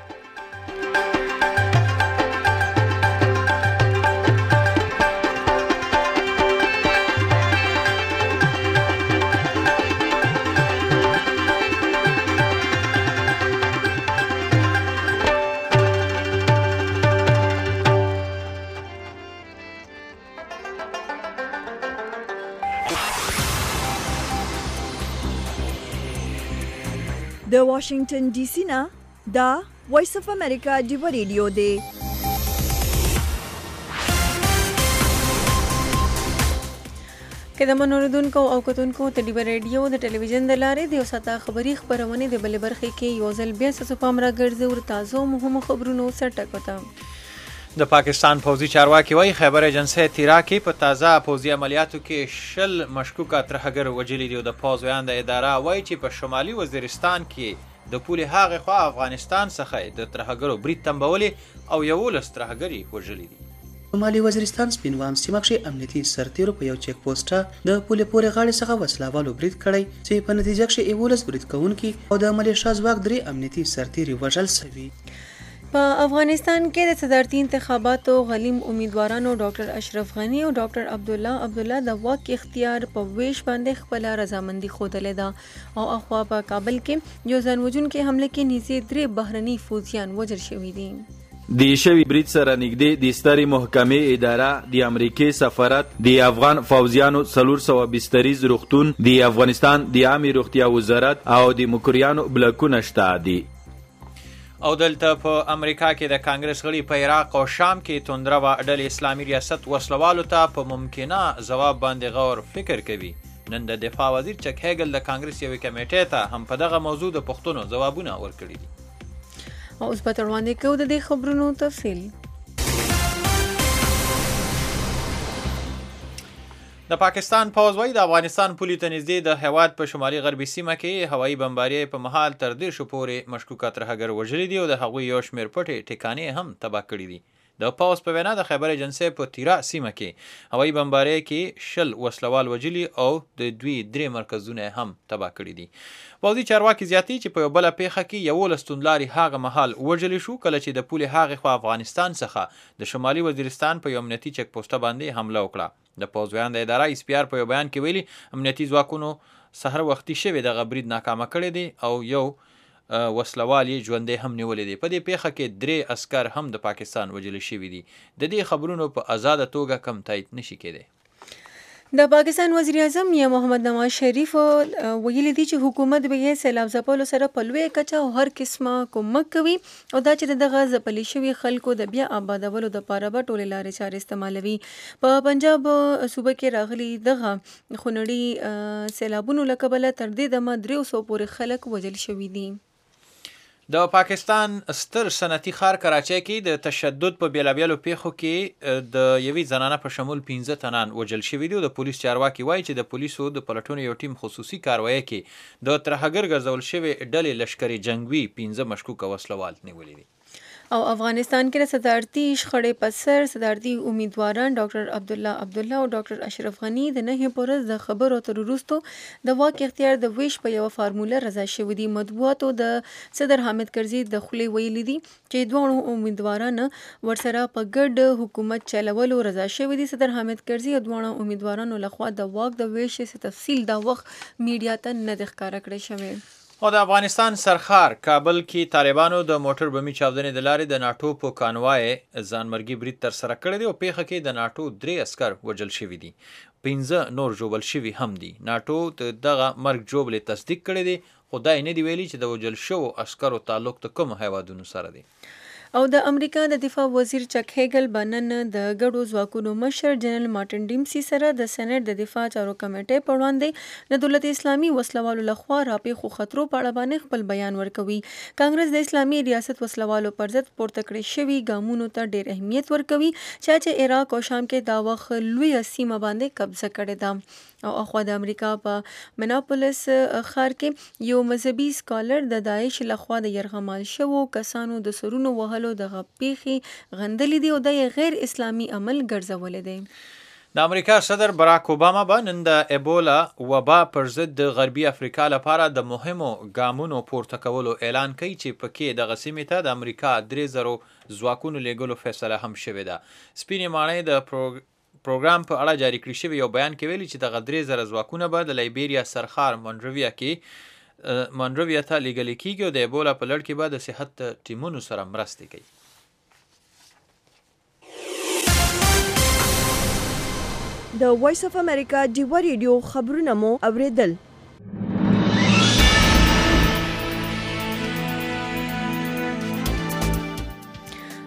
د واشنگټن ډي سي نه دا وایس اف امریکا ډیو ریډیو دی. که د منوردونکو او کتونکو ته ډیو ریډیو د ټلویزیون د لارې د یو ساعته خبري خبرونه د بلې برخې کې یو ځل بیا ستاسو پام راګرځي ور تازه مهمو خبرونو سره ټکوته. د پاکستان پوځي چارواکي وايي خیبر ایجنسی تیرا کې په تازه پوځي عملیاتو کې شل مشکوکه ترهګر وجلي دي. د پوځ ویان د اداره وايي چې په شمالي وزیرستان کې د پولې هغه خوا افغانستان څخه د ترهګرو برید تنبولي او یولس ترهګري وجلي دي. شمالي وزیرستان سپینوام سیمه کې امنیتي سرتیرو په یو چیک پوسټه د پولې پورې غاړې څخه وسلوالو برید کړی چې په نتیجه کې یولس برید کوونکي او د ملیشیا ځواک درې امنیتي سرتیري وژل شوي. په افغانستان کې د صدارتي انتخاباتو غلیم امیدوارانو ډاکټر اشرف غنی او ډاکټر عبدالله عبدالله د واک اختیار په ویش باندې خپل رضامندي ښودلې ده او اخوا په کابل کې یو ځانوژونکي حمله کې نږدې درې بهرني فوجیان وژل شوي دي. د شوی برید سره نږدې د سترې محکمې اداره د امریکای سفارت د افغان فوجیانو څلور سوه بستریز روغتون د افغانستان د عامه روغتیا وزارت او د مکریانو بلاکونه شته دي. او دلته په امریکا کې د کانګرس غړي په عراق او شام کې توندروا ډلې اسلامي ریاست وسلوالو ته په ممکنه ځواب باندې غور فکر کوي. نن د دفاع وزیر چک هیګل د کانګرس یوې کمیټې ته هم په دغه موضوع د پښتنو ځوابونه ورکړي دي. او اوس به تړوندې کوو د دې خبرونو تفصیل. د پاکستان پوځ وايي د افغانستان پولې ته نږدې د هیواد په شمالي غربي سیمه کې هوایي بمبارۍ په مهال تر دېرشو پورې مشکوکه ترهګر وژلي دي او د هغوی یو شمېر پټې ټکانې هم تباه کړي دي. د پوځ په وینا د خیبر ایجنسی په تیرا سیمه کې هوایي بمبارۍ کې شل وسلوال وژلي او د دوی درې مرکزونه هم تباه کړي دي. پوځي چارواکي زیاتوي چې په یو بله پیښه کې یولس توندلاري هغه مهال وژلي شو کله چې د پولې هغې خوا افغانستان څخه د شمالي وزیرستان په یو امنیتي چک پوسټه باندې حمله وکړه. د پوځ ویان د اداره اس پی آر په یو بیان کې ویلي امنیتي ځواکونو سحر وختي شوی دغه برید ناکامه کړی دی او یو وسلوال یې ژوندی هم نیولی دی. په دې پیښه کې درې عسکر هم د پاکستان وژلي شوي دي. د دې خبرونو په آزاده توګه کم تایید نشي کېدی. د پاکستان وزیر اعظم یا محمد نواز شریف ویلي دي چې حکومت به یې سیلاب ځپلو سره په لویه کچه او هر قسمه کومک کوي او دا چې دغه ځپلي شوي خلکو د بیا آبادولو دپاره به ټولې لارې چارې استعمالوي. په پنجاب صوبه کې راغلي دغه خونړي سیلابونو له کبله تر دې دمه درې سوه پورې خلک وژل شوي دي. د پاکستان ستر صنعتي ښار کراچۍ کې د تشدد په بیلابیلو پیښو کې د یوې زنانه په شمول پنځه تنان وژل شوي دي. د پولیس چارواکي وایي چې د پولیسو د پلټونو یو ټیم خصوصي کاروایي کې د ترهګر ګرځول شوې ډلې لشکري جنګوي پنځه مشکوکه وسلوال نیولي دي. او افغانستان کې د صدارتي شخړې په سر صدارتي امیدواران ډاکټر عبدالله عبدالله او ډاکټر اشرف غنی د نهې پورې د خبرو تر وروسته د واک اختیار د ویش په یوه فارموله رضا شوي دي. مطبوعاتو د صدر حامد کرزي د خولې ویلي دي چې دواړو امیدواران ورسره په ګډ حکومت چلولو رضا شوي دي. صدر حامد کرزي او دواړو امیدوارانو لخوا د واک د ویش تفصیل دا وخت میډیا ته نه دی ښکاره کړی شوی. او د افغانستان سرخار کابل کې طالبانو د موټر بمي چاودنې د لارې د ناټو په کانوای ځانمرګي برید ترسره کړی دی او پیښه کې د ناټو درې عسکر وژل شوي دي. پنځه نور ژوبل شوي هم دي. ناټو دغه مرګ ژوبلې تصدیق کړی دی خو دا یې نه دی ویلي چې د وژل شوو عسکرو تعلق د کومو هیوادونو سره دی. او د امریکا د دفاع وزیر چک هیګل به نن د ګډو ځواکونو مشر جنرال مارټن ډیمسي سره د سېنات د دفاع چارو کمیټې په وړاندې د دولت اسلامي وسلوالو لخوا راپېښو خطرو په اړه باندې خپل بیان ورکوي. کانګرس د اسلامي ریاست وسلوالو پر ضد پورته کړې شوي ګامونو ته ډېر اهمیت ورکوي چې عراق او شام کې دا وخت لویه سیمه باندې قبضه کړې ده. او اخوا د امریکا په مناپولس ښار کې یو مذهبي سکالر د داعش لخوا د یرغمال شوو کسانو د سرونو وهلو دغه پیښې غندلې دي او د غیر اسلامي عمل ګرځولې دی. د امریکا صدر براک اوباما به نن د ایبولا وبا پر ضد د غربي افریقا لپاره د مهمو ګامونو پورته کولو اعلان کوي چې پکې دغه سیمې ته د امریکا درې زرو ځواکونو لیږلو فیصله هم شوې ده. سپینې ماڼۍ د پروګرام په اړه جاری کړی شوی یو بیان کې ویلي چې دغه درې زره ځواکونه به د لایبیریا سرخار مونرویا کې مونرویا ته لیږل کېږي او د ایبولا په لړ کې به د صحت ټیمونو سره مرستې کوي. د وایس اف امریکا ډیو ریډیو خبرونه مو اوریدل.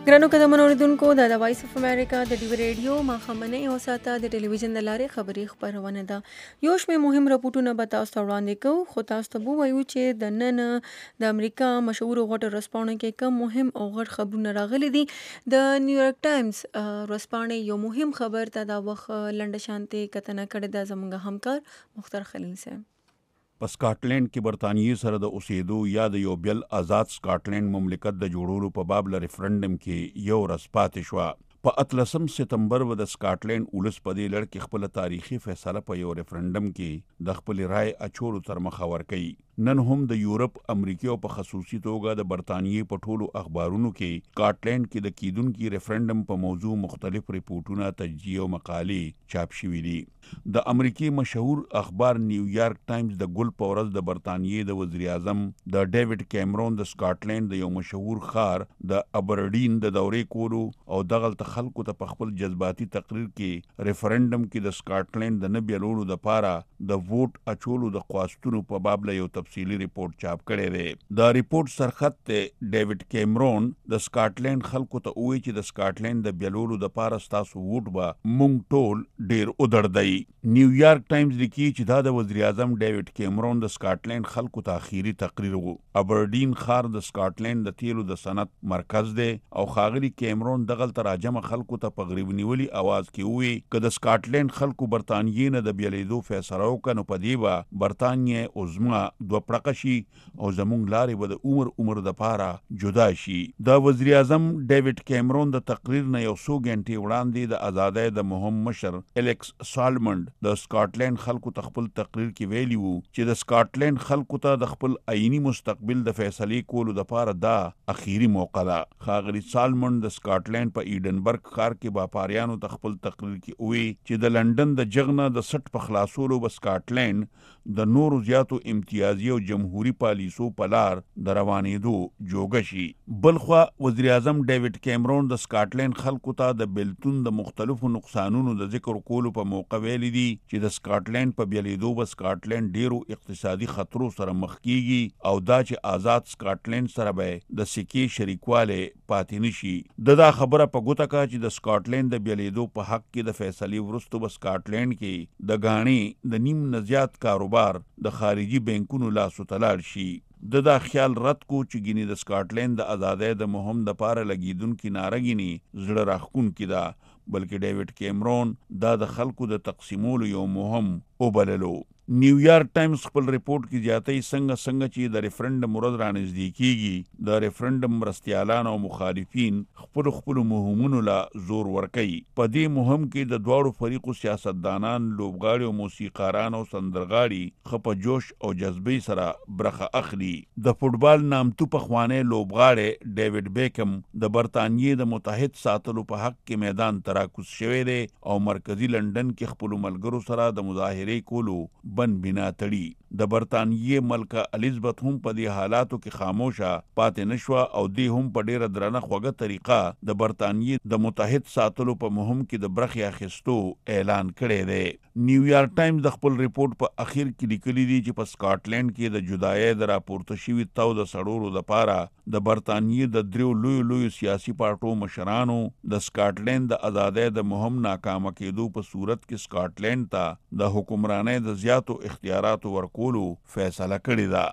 ګرانو قدمونو اوریدونکو دا د وایس اف امریکا د ډیو ریډیو ماښامنۍ او ساته د ټلویزیون د لارې خبري خبرونه ده. یو شمېر مهم راپورټونه به تاسو ته وړاندې کوو، خو تاسو ته به وایو چې د نن د امریکا مشهورو غټو ورځپاڼو کې کوم مهم او غټ خبرونه راغلي دي. د نیویارک ټایمز ورځپاڼې یو مهم خبر ته دا وخت لنډه شانتې کتنه کړې ده زموږ همکار مختار خلیل صاحب. په سکاټلند کې برطانیې سره د اوسېدو یا د یو بل آزاد سکاټلند مملکت د جوړولو په باب له ریفرنډم کې یو ورځ پاتې شوه. په اتلسم ستمبر و د سکاټلند ولس په دې لړ کې خپله تاریخي فیصله په یو ریفرنډم کې د خپلې رای اچولو تر مخه ورکوي. نن هم د یورپ، امریکا او په خصوصي توګه د برطانیې په ټولو اخبارونو کې سکاټلند کې د کیدونکي ریفرنډم په موضوع مختلف ریپورټونه، تجزیې او مقالې چاپ شوي دي. د امریکې مشهور اخبار نیویارک ټایمز د ګل په ورځ د برطانیې د وزیر اعظم د ډیوډ کیمرون د سکاټلند د یو مشهور ښار د ابرډین د دورې کولو او دغلته خلکو ته په خپل جذباتي تقریر کې ریفرنډم کې د سکاټلند د نه بیلولو دپاره د ووټ اچولو د خواستونو په باب له یو تفصیلي ریپورت چاپ کړی دی. دا ریپورت سرخط دی ډیوډ کیمرون د سکاټلند خلکو ته ووایي چې د سکاټلند د بیلولو دپاره ستاسو ووټ به مونږ ټول ډیر ودردی. نیویارک ټایمز لیکي چې دا د وزیر اعظم ډیوډ کیمرون د سکاټلند خلکو ته اخیری تقریر و. ابرډین ښار د سکاټلند د تیلو د صنعت مرکز دی او ښاغلي کیمرون دغلته راجمع خلکو ته په غریب نیولي اواز کې ووایي که د سکاټلند خلکو برطانیې نه د بیلیدو فیصله وکړه نو په دې به برطانیې عظما دوه پړقه شي او زموږ لارې به د عمر عمر دپاره جدا شي. د وزیر اعظم ډیوډ کیمرون د تقریر نه یو څو ګنټې وړاندې د ازادۍ د مهم مشر الیکس سالمنډ د سکاټلند خلکو ته خپل تقریر کې ویلي وو چې د سکاټلند خلکو ته د خپل آئینی مستقبل د فیصلې کولو دپاره دا اخیری موقع ده. ښاغلي سالمنډ د سکاټلند په ایډنبرګ ښار کې باپاریانو ته خپل تقریر کې وویل چې د لندن د جغنه د سټ په خلاصولو به سکاټلند د نورو زیاتو امتیازي او جمهوري پالیسو په لار د روانېدو جوګه شي. بلخوا وزیر اعظم ډیوډ کیمرون د سکاټلند خلکو ته د بیلتون د مختلفو نقصانونو د ذکر کولو په موقع ویلي دي چې د سکاټلند په بیلیدو به سکاټلند ډیرو اقتصادي خطرو سره مخ کیږي او دا چې آزاد سکاټلند سره به د سکې شریکواله پاتې نشي. د دا خبره په ګوته کا چې د سکاټلند د بیلیدو په حق کې د فیصلې وروسته به سکاټلند کې د غاڼې د نیم نه زیات کاروبار د خارجي بانکونو لاسو ته لاړ شي. د دا خیال رد کو چې ګینې د سکاټلند د ازادۍ د مهم دپاره لګیدونکي ناره ګینې زړه راښکونکې ده، بلکې ډیوډ کیمرون دا د خلکو د تقسیمولو یو مهم وبللو. نیویارک ټایمز خپل ریپورت کې زیاتوي څنګه څنګه چې د ریفرنډم ورځ رانږدې کیږي د ریفرنډم مرستیالان او مخالفین خپلو خپلو مهمونو له زور ورکوي. په دې مهم کې د دواړو فریقو سیاستدانان، لوبغاړي او موسیقاران او سندرغاړي ښه په جوش او جذبې سره برخه اخلي. د فوټبال نامتو پخوانی لوبغاړی ډیوډ بیکم د برطانیې د متحد ساتلو په حق کې میدان ته راکوز شوی دی او مرکزي لندن کې خپلو ملګرو سره د مظاهرې کولو بند بنا تړي. د برطانیې ملکه الیزبت هم په دې حالاتو کې خاموشه پاتې نشوه او دې هم په ډیره درنه خوږه طریقه د برطانیې د متحد ساتلو په مهم کې د برخې اخیستو اعلان کړی دی. نیویارک ټایمز د خپل ریپورت په اخیر کې لیکلي دي چې په سکاټلند کې د جدایۍ د راپورته شوي تو د سړولو دپاره د برطانیې د دریو لویو لویو سیاسي پارټو مشرانو د سکاټلند د ازادۍ د مهم ناکامه کېدو په صورت کې سکاټلند ته د حکمرانۍ د زیاتو اختیاراتو ورکولو فیصله کړې ده.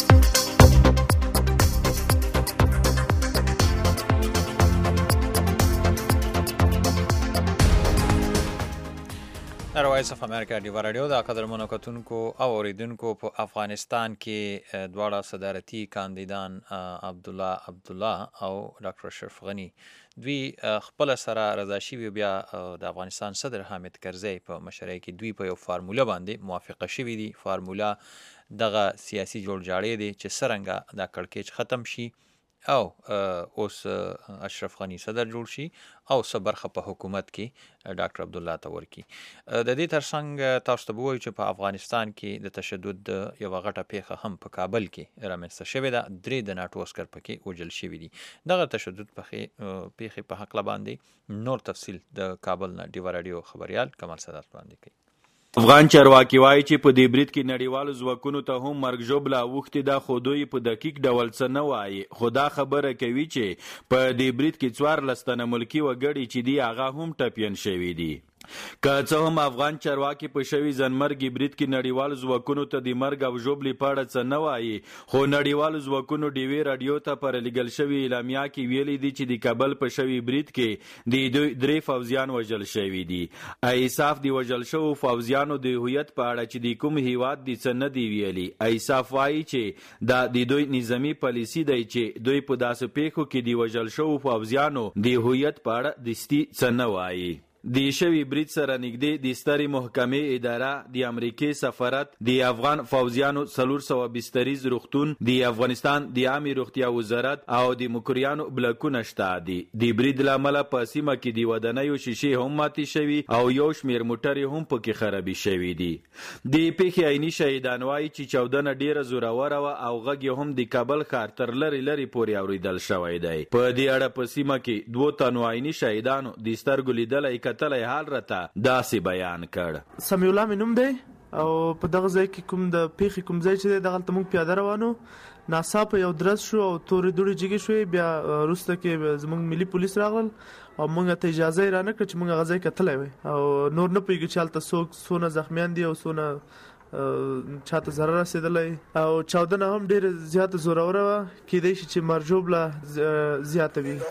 د وایس اف امریکا ډیو راډیو د قدرمنو کتونکو او اوریدونکو په افغانستان کې دواړه صدارتي کاندیدان عبدالله عبدالله او ډاکټر اشرف غني دوی خپل سره رضا شوي بیا د افغانستان صدر حامد کرزي په مشرۍ کې دوی په یو فارموله باندې موافقه شوي دي. فارموله دغه سیاسي جوړجاړی دی چې څرنګه دا کړکېچ ختم شي او اوس اشرف غني صدر جوړ شي او څه برخه په حکومت کې ډاکټر عبدالله ته ورکړي. د دې ترڅنګ تاسو ته به ووایو چې په افغانستان کې د تشدد یوه غټه پیښه هم په کابل کې رامنځته شوې ده. درې د ناټو عسکر پکې وژل شوي دي. دغه تشدد پیښې په هکله باندې نور تفصیل د کابل نه ډیو راډیو خبریال کمال سادات وړاندې کوي. افغان چارواکي وایي چې په دې برید کې نړیوالو ځواکونو ته هم مرګ ژوبله اوښتې ده، خو دوی په دقیق ډول څه نه وایي. خو دا خبره کوي چې په دې برید کې څوارلس تنه ملکي وګړي چې دي هغه هم ټپیان شوي دي. که څه هم افغان چارواکي په شوي ځانمرګي برید کې نړیوالو ځواکونو ته د مرګ او ژوبلې په اړه څه نه وایي، خو نړیوالو ځواکونو ډیوې راډیو ته په رالیږل شوي اعلامیه کې ویلي دي چې د کابل په شوي برید کې د دوی درې فوځیان وژل شوي دي. ایساف د وژل شوو فوځیانو د هویت په اړه چې د کوم هیواد دي څه نه دي ویلي. ایساف وایي چې دا د دوی نظامي پالیسي دی چې دوی په داسې پیښو کې د وژل شوو فوځیانو د هویت په اړه دستي څه نه وایي. د شوي برید سره نږدې د سترې محکمې اداره، د امریکې سفارت، د افغان فوځیانو څلور سوه بستریز روغتون، د افغانستان د عامې روغتیا وزارت او د مکریانو بلاکونه شته دي. د برید له امله په سیمه کې د ودانیو شیشې هم ماتې شوي او یو شمېر موټرې هم پکې خرابې شوي دي. د پیښې عیني شهیدان وایي چې چاودنه ډېره زوروره وه او غږ یې هم د کابل ښار تر لرې لرې پورې اورېدل شوی دی. په دې اړه په سیمه کې دوو تنو عیني شهیدانو د سترګو لیدلی کتلی حال راته داسې بیان کړ. سمیع الله مې نوم دی او په دغه ځای کې کوم د پیښې کوم ځای چې دی دغلته موږ پیاده روانو، ناڅاپه یو درز شو او تورې دوړې جګې شوې. بیا وروسته کې زموږ ملي پولیس راغلل او موږ ته اجازه یې رانه کړه چې موږ هغه ځای کتلی وی او نور نه پوهېږو چې هلته څوک څونه زخمیان دي او څونه چاته ضرر رسېدلی او چاودنه هم ډېره زیاته زوروره وه، کیدای شي چې مرګ ژوبله زیاته وي.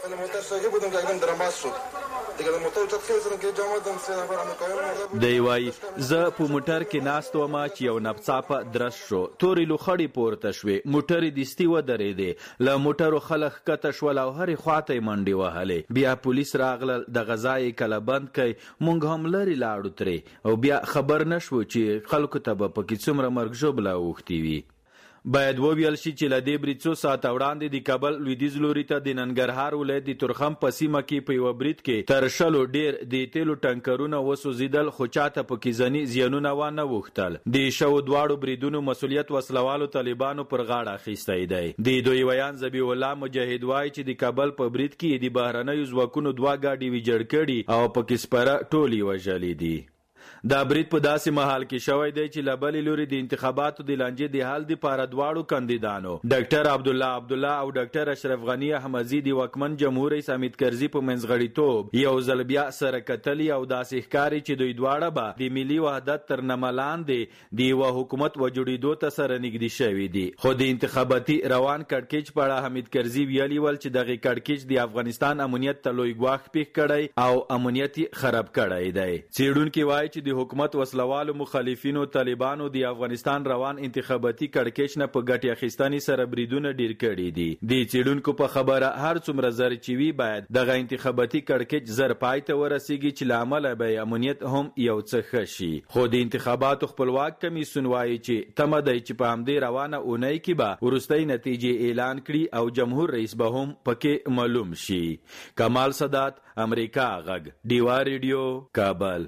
دی وایي زه په موټر کې ناست وم چې یو ناڅاپه درز شو، تورې لوخړې پورته شوې، موټر یې دستي ودرېدې، له موټرو خلک ښکته شول او هرې خواته یې منډې وهلې. بیا پولیس راغلل، دغه ځای یې کله بند کړی، موږ هم لرې لاړو ترې او بیا خبر نه شو چې خلکو ته به پکې څومره مرګ ژوبله اوښتې وي. باید وویل شي چې له دې برید څو ساعته وړاندې د کابل لویدیځ لوري ته د ننګرهار ولایت د تورخم په سیمه کې په یوه برید کې تر شلو ډېر د تیلو ټانکرونه وسوځېدل، خو چاته پکې ځاني زیانونه وانه وښتل. د شوو دواړو بریدونو مسؤلیت وسلوالو طالبانو پر غاړه اخیستی دی. د دوی ویان ذبیح الله مجاهد وایي چې د کابل په برید کې د بهرنیو ځواکونو دوه ګاډي ویجاړ کړي او پکې سپاره ټولې وژلې دي. دا برید په داسې مهال کې شوی دی چې له بلې لوري د انتخاباتو د لانجې د حل دپاره دواړو کاندیدانو ډاکټر عبدالله عبدالله او ډاکټر اشرف غني احمدزي د واکمن جمهور رئیس حامد کرزي په منځغړیتوب یو ځل بیا سره کتلي او داسې ښکاري چې دوی دواړه به د ملي وحدت تر نامه لاندې د یوه حکومت وجوړېدو ته سره نږدې شوي دي. خو د انتخاباتي روان کړکېچ په اړه حامد کرزي ویلي ول چې دغې کړکېچ د افغانستان امنیت ته لوی ګواښ پېښ کړی او امنیت یې خراب کړی دی. څېړونکي وایي چې د حکومت وسلوالو مخالفینو طالبانو د افغانستان روان انتخاباتي کړکېچ نه په ګټې اخیستنې سره بریدونه ډیر کړي دي. د څېړونکو په خبره هر څومره زر چې وي باید دغه انتخاباتي کړکېچ زر پای ته ورسیږي چې له امله به امنیت هم یو څه ښه شي. خو د انتخاباتو خپلواک کمیسیون وایي چې تمه دی چې په همدې روانه اونۍ کې به وروستۍ نتیجې اعلان کړي او جمهور رئیس به هم پکې معلوم شي. کمال سادات، امریکا غږ، ډیوا ریډیو، کابل.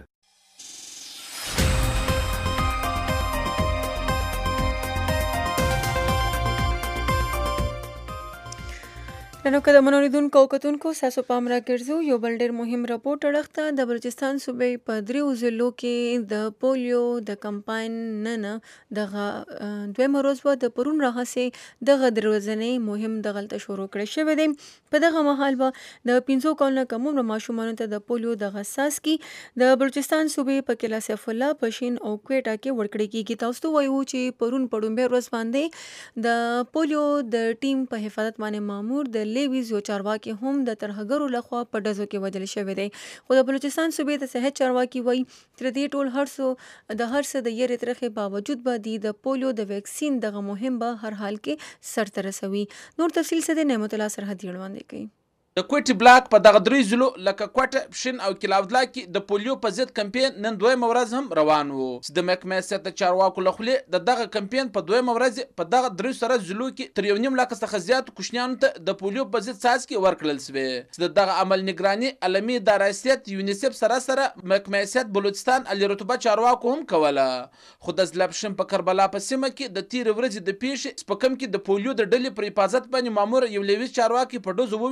نو که د منوریدونکو او کتونکو ستاسو پام راګرځو یو بل ډېر مهم راپورټ اړخته د بلوچستان صوبې په دریو ضلعو کې د پولیو د کمپاین نن دغه دویمه ورځ وه، د پرون راهیسې دغه درې ورځنی مهم دغلته شروع کړی شوی دی. په دغه مهال به د پنځو کلونو کم عمره ماشومانو ته د پولیو دغه څاڅکي د بلوچستان صوبې په قلعه سیف الله، پشین او کویټه کې ورکړی کېږي. تاسو ته وایو چې پرون په لومړۍ ورځ باندې د پولیو د ټیم په حفاظت باندې مامور د لیویز یو چارواکي هم د ترهګرو لخوا په ډزو کې وژل شوی دی. خو د بلوچستان صوبې د صحت چارواکي وایي چې د دې ټول هر څه د هر څه د یېرې ترخې باوجود به د پولیو د ویکسین دغه مهم به هر حال کې سرته رسوي. نور تفصیل څه دی نعمت الله سرحدي وړاندې کوي. د کوټي بلاک په دغه درې ضلعو لکه کوټه، پشین او کلاودلا کې د پولیو په ضد کمپین نن دویمه ورځ هم روان و. چې د محکمې سیاست چارواکو له خولې د دغه کمپین په دویمه ورځ په دغه درې سره ضلعو کې تر یو نیم لکه څخه زیات کوچنیانو ته د پولیو په ضد څاڅکي ورکړل شوې. چې د دغه عمل نگراني عالمي اداره صحت یونیسف سره سره محکمې صحت بلوچستان علي رتبه چارواکو هم کوله. خو د ضلع پشین په کربلا په سیمه کې د تیرې ورځې د پیښې سپکم کې د پولیو د ډلې پر حفاظت باندې مامور یو لیویز چارواکي په ډزو وویشتل شو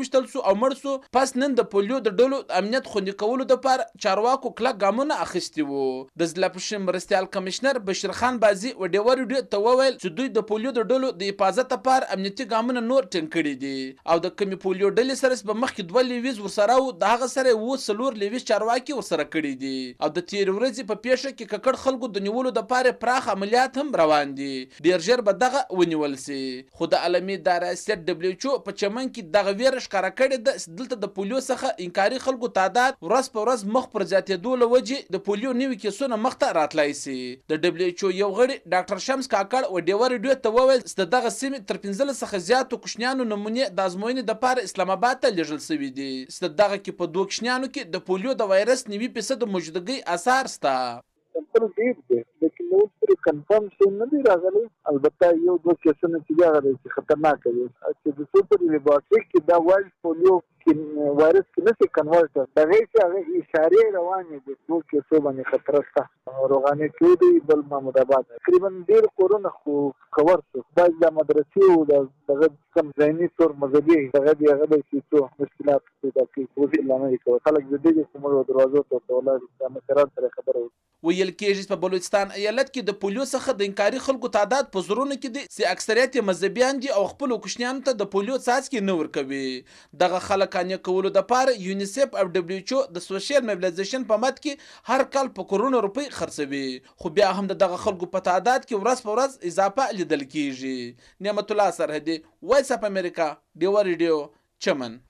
او مړ سو. پس نن د پولیو د ډلو امنیت خوندي کولو لپاره چارواکو کلک ګامونه اخیستي وو. د ضلع پښین مرستیال کمشنر بشیر خان بازي و ډیور ډیو ته وویل چې دوی د پولیو د ډلو د حفاظت لپاره امنیتي ګامونه نور ټینګ کړي دي او د کمی پولیو ډلې سره په مخ کې دوه لیویز ورسره وو، د هغه سره وو څلور لیویز چارواکي ورسره کړي دي او د تیر ورځې په پیښه کې ککړ خلکو د نیولو لپاره پراخ عملیات هم روان دي. ډیر ژر به دغه ونیول سي. خو د عالمي اداره سیټ دبليو ایچ او په چمن کې دغه ویره ښکاره کړې ده دلته د پولیو څخه انکاري خلکو تعداد ورځ په ورځ مخ پر زیاتېدو له وجې د پولیو نوي کیسونه مخته راتلای سي. د دبليو ایچ او یو غړي ډاکټر شمس کاکړ و ډیور ډیو ته وویل چې دغه سیمې تر پنځلس څخه زیاتو کوچنیانو نمونې د ازموینې دپاره اسلام آباد ته لیږل سوي دي چې دغه کې په دوه کوچنیانو کې د پولیو د وایرس نوي فیصد موجودګۍ اثار سته. سمپل ډیر دی لیکن نو پر کنفرم شي نه دی راغلی. البته یو دوه کیسونه چې هغه دی خطرناک دي چې د سوپر لیبارټری کې دا وایرس پولیو کې وایرس کې نشي کنورټ دغه چې هغه اشاره روانې دي دوه کیسو باندې خطر شته. روغاني کې دی بل محمود آباد تقریبا ډیر کورونه خو کور شو. دا د مدرسې او دغه کم ځینی تور مذهبي دغه دی هغه د کیسو مشکلات پیدا کوي. خو دې لامل کوي خلک د دې کومو دروازو ته ولر د مقرر سره خبره ویل کېږي په بلوچستان ایالت کې د پولیو څخه د انکاري خلکو تعداد په زرونو کې دي چې اکثریت مذهبیان دي او خپل کوچنیانو ته د پولیو څاڅکي نه ورکوي. دغه خلک قانع کولو لپاره یونیسف او دبليو ایچ او د سوشل موبیلایزیشن په مد کې هر کال په کروڑو روپۍ خرڅوي، خو بیا هم دغه خلکو په تعداد کې ورځ په ورځ اضافه لیدل کېږي. نعمت الله سرحدي، وایس اف امریکا، ډیور ریډیو، چمن.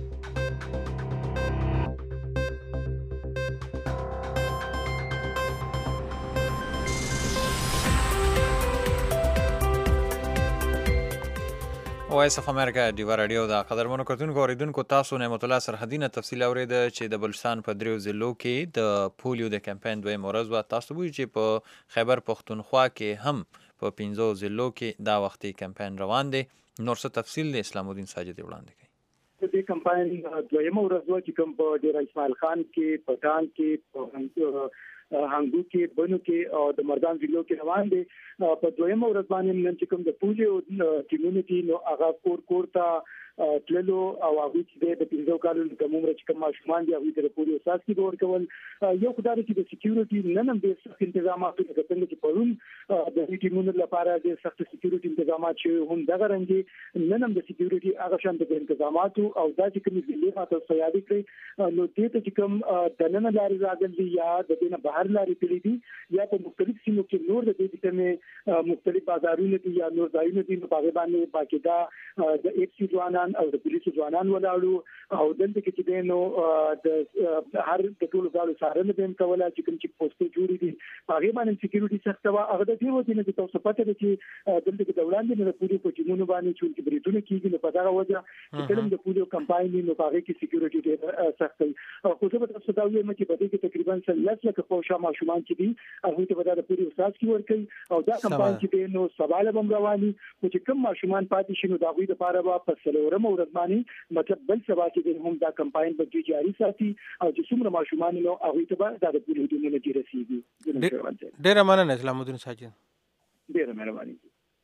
وایس اف امریکا ډیوا رادیو دا قدرمنو کتونکو اوریدونکو تاسو نعمت الله سرحدي نه تفصیل اورید چې د بلوچستان په دریو ضلعو کې د پولیو د کمپاین دویم ورځ و. تاسو وایي چې په خیبر پښتونخوا کې هم په پنځو ضلعو کې دا وختي کمپاین روان دی. نور څه تفصیل د اسلام الدین ساجد وړاندې کوي. د کمپاین دویم ورځ و چې کوم په ډیر اسماعیل خان کې پټان کې هنګو کې بنو کې او د مردان ضلعو کې روان دي. په دویم ورځ باندې نن چې کوم د پولیو ټیمونه دي نو هغه کور کور ته تللو او هغه چې د پنځو کالونو د عمر چې کوم ماشومان دي هغه د پولیو ساسي ډور کول. یو خدای چې د سکیورټي نن هم د سخت تنظیماتو د څنګه چې پرون د ټیمونو لپاره د سخت سکیورټي تنظیمات چې هم دغه رنګي نن هم د سکیورټي هغه شان د تنظیماتو او د چې کوم ضلع ماته سیادي کړی نو دې ته چې کوم د نن لارې راغلي یا د دې نه بهر لارې تللي دي یا په مختلف سیمو کې نور د دې کومه مختلف بازارونه دي یا نور ځایونه دي په هغه باندې باقاعده د ایف سی ځوانان او د پولیسو ځوانان ولاړو او دلته کې چې دینو د هر د ټولو ځالو سارنه دیم کوله چې کوم چې پوسټ جوړې دي هغه باندې سکیورټي سخت وا هغه د دې وځي نه چې تاسو پته ده چې دلته کې د وړاندې نه پولیسو په ټیمونو باندې چې بریټونه کیږي نو په دا وجه چې کله د پولیسو کمپاین نو هغه کې سکیورټي ډېر سخت وي. خو څه به تاسو دا وایي چې په دې کې تقریبا څلور لک پوښا ماشومان چې دي هغه ته به د پولیسو ساس کې ورکړي او دا کمپاین چې نو سوال بم رواني چې کوم ماشومان پاتې شي نو دا غوي د پاره به په سلورم ورځماني مطلب بل سبا چې هم دا کمپاین به جاری ساتي او چې څومره ماشومان نو هغه ته به د پولیسو د مونږ رسیږي. ډیر مننه اسلام الدین ساجد. ډیر مهرباني.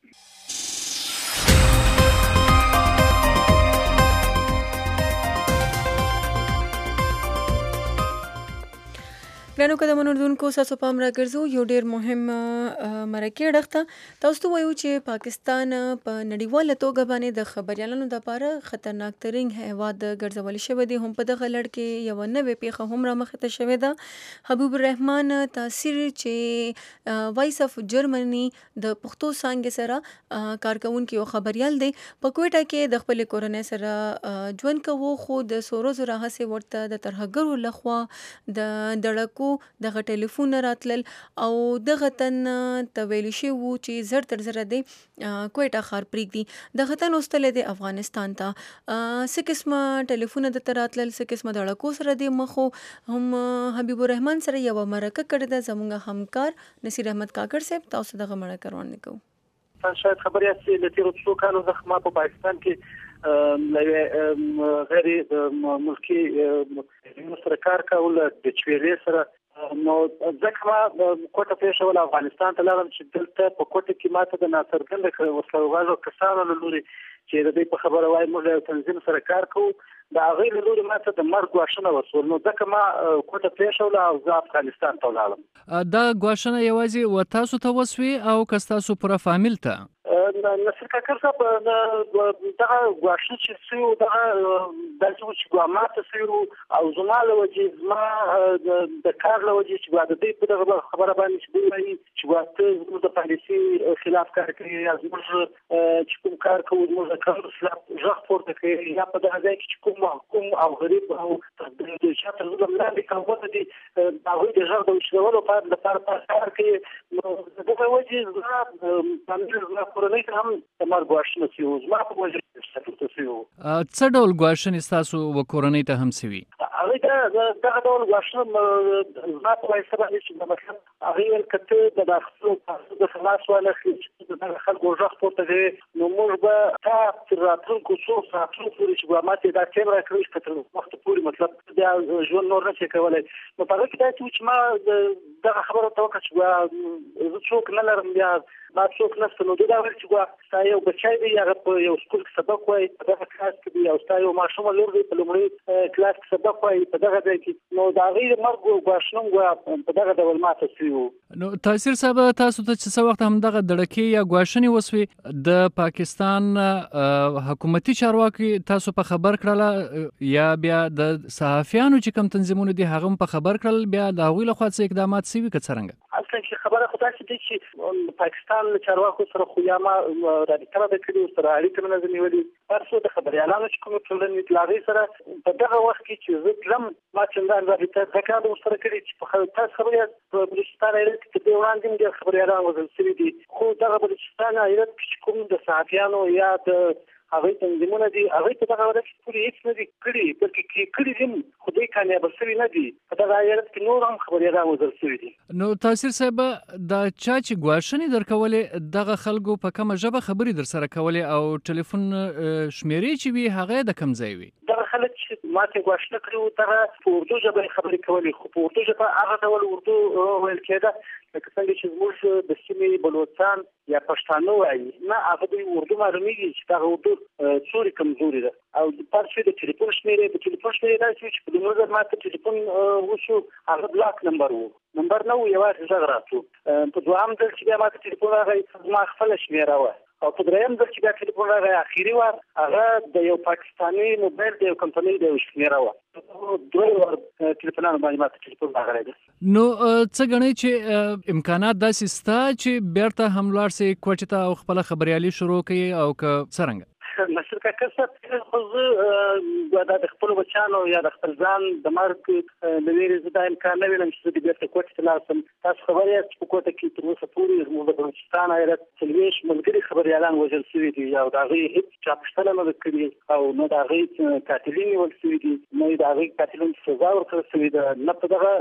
ګرانو قدمونو اردوونکو تاسو پام راګرځو یو ډیر مهم مرکه ډخته تاسو ته وایو چې پاکستان په نړیواله توګه باندې د خبريالانو لپاره خطرناک ترين هیواد ګرځول شوی دی. هم په دغه لړ کې یو نوې پیښه هم را مخته شوې ده. حبیب الرحمن تاثیر چې وایس اف جرمني د پښتو څنګه سره کارکونکو یو خبريال دی په کوټه کې د خپل کورنۍ سره ژوند کوو خو د سورو زره هڅه ورته د ترهګرو لخوا د دړکو دغه ټلیفون راتلل او دغه تن ته ویل شي وو چې زر تر زر دی کوټه خار پریږدي دغه تن اوستل دی افغانستان ته څه قسمه ټلیفون د تراتلل څه قسمه دړکو سره دی مخو هم حبیب الرحمن سره یو مرکه کړی د زموږ همکار نصیر احمد کاکړ صاحب تاسو دغه مرکه روان نکوه. شاید خبري اصلي د تیرو څو کالو زخمه په پاکستان کې غیر ملکی سره کار کول د چويري سره نو ځکه ما کوټه پیښه ول افغانستان ته لاړم چې دلته په کوټه کې ماته د ناصرګند وسلوغازو کسانو لوري چې د دې په خبره وای موږ یو تنظیم سره کار کوو د هغې له لورې ماته د مرګ ګواښونه وسول، نو ځکه ما کوټه پرېښوله او زه افغانستان ته ولاړم. دا ګواښونه یوازې و تاسو ته وسوې او که ستاسو پوره فامیل ته؟ نصیر کاکړ صاحب دغه ګواښونه چې سوي وو دغه داسې وو چې ګوا ماته سوي وو او زما له وجې زما د کار له وجې چې ګوا د دوی په دغه خبره باندې چې دوی وایي چې ګوا ته زموږ د پالیسي خلاف کار کوي یا زموږ چې کوم کار کوو زموږ د کار خلاف غږ پورته کوي یا په دغه ځای کې چې کوم محکوم او غریب او د چا تر ظلم لاندې کارونه دي د هغوی د غږ د اوچتولو لپاره کار کوي. نو د دغه وجې زما فامیل زما کورنۍ ته هم د مرګ ګواښونه سوي وو، زما په وجه ورته سوي وو. څه ډول ګواښنې ستاسو و کورنۍ ته هم سوي؟ هغوی دغه ډول ګواښونه زما په وایسته باندې چې مطلب هغوی ویل که ته د داخلو څخه لاس وانخلې چې د دغه خلکو غږ پورته کوې نو موږ به تا تر راتلونکو څو ساعتونو پورې چې به ماته دا ټایم راکوي چې تر وخته پورې مطلب بیا ژوند نور نه شي کولی. نو په هغه کې داسې و چې ما دغه خبره ورته وکړه چې زه څوک نه لرم بیا ما څوک نشته. نو دوی دا ویل چې ګوا ستا یو بچی دی هغه په یو سکول کې سبق وایي په دغه کلاس کې دی او ستا یو ماشومه لور دی په لومړي کلاس کې سبق وایي په دغه ځای کې. نو د هغوی د مرګ ګواښونه ګوا په دغه ډول ماته سوي وو. نو تاثیر صاحب تاسو ته چې څه وخت همدغه دړکې یا ګواښنې وسوې د پاکستان حکومتي چارواکي تاسو په خبر کړله یا بیا د صحافیانو چې کوم تنظیمونه دي هغه هم په خبر کړل بیا د هغوی لخوا څه اقدامات سوي که څرنګه؟ اصلا چې خبره خو داسې دی چې پاکستان له چارواکو سره خو یا ما رابطه نه ده کړې ورسره اړیکې مې نه ده نیولې هر څو د خبریالانو چې کومې ټولنې دي له هغوی سره په دغه وخت کې چې زه تلم ما چندان رابطه دا کار ورسره کړې چې په تاسو خبر یاست په بلوچستان ایالت کې تر دې وړاندې هم ډېر خبریالان وژل سوي دي خو دغه بلوچستان ایالت کې چې کوم د صحافیانو یا د هغوی تنظیمونه دي هغوی په دغه ورځ کې پورې هېڅ نه دي کړي بلکې کړي دي خو دوی کامیابه سوي نه دي په دغه ایالت کې نور هم خبریالان وژل سوي دي. نو تاثیر صاحب دا چا چې ګواښنې درکولې دغه خلکو په کومه ژبه خبرې در سره کولې او ټلیفون شمیرې چې وي هغه د کوم ځای وي؟ دغه خلک چې ماته ګواښنه کړي وو دغه په اردو ژبه یې خبرې کولې خو په اردو ژبه هغه ډول اردو ویل کېده لکه څنګه چې زموږ د سیمې بلوچستان یا پښتانه وایي نه هغه دوی اردو معلومیږي چې دغه اردو څوري کمزوري ده او پاتې شوي د ټلیفون شمېرې په ټلیفون شمېرې داسې وي چې په لومړي ځل ماته ټلیفون وشو هغه بلاک نمبر و نمبر نه و یوازې غږ راتلو. په دوهم ځل چې بیا ماته ټلیفون راغی زما خپله شمېره وه او په درېیم ځل چې بیا ټلیفون راغی اخري وار هغه د یو پاکستاني موبایل د یو کمپنۍ د یو شمېره وه. دوی وار ټلیفونانو باندې ماته ټلیفون راغلی ده. نو څه ګڼئ چې امکانات داسې سته چې بیرته هم لاړ سئ کوټې ته او خپله خبریالي شروع کړئ او که څرنګه؟ نصیر کاکړ صاحب خو زه دا د خپلو بچیانو یا د خپل ځان د مرګ له ویرې زه دا امکان نه وینم چې زه د بیرته کوټې ته لاړ شم. تاسو خبر یاست چې په کوټه کې تر اوسه پورې زموږ د بلوچستان ایالت څلوېښت ملګري خبریالان وژل سوي دي او د هغوی هېڅ چا پوښتنه نه ده کړې او نه د هغوی قاتلین نیول سوي دي نه د هغوی قاتلین سزا ورکړل سوې ده نه په دغه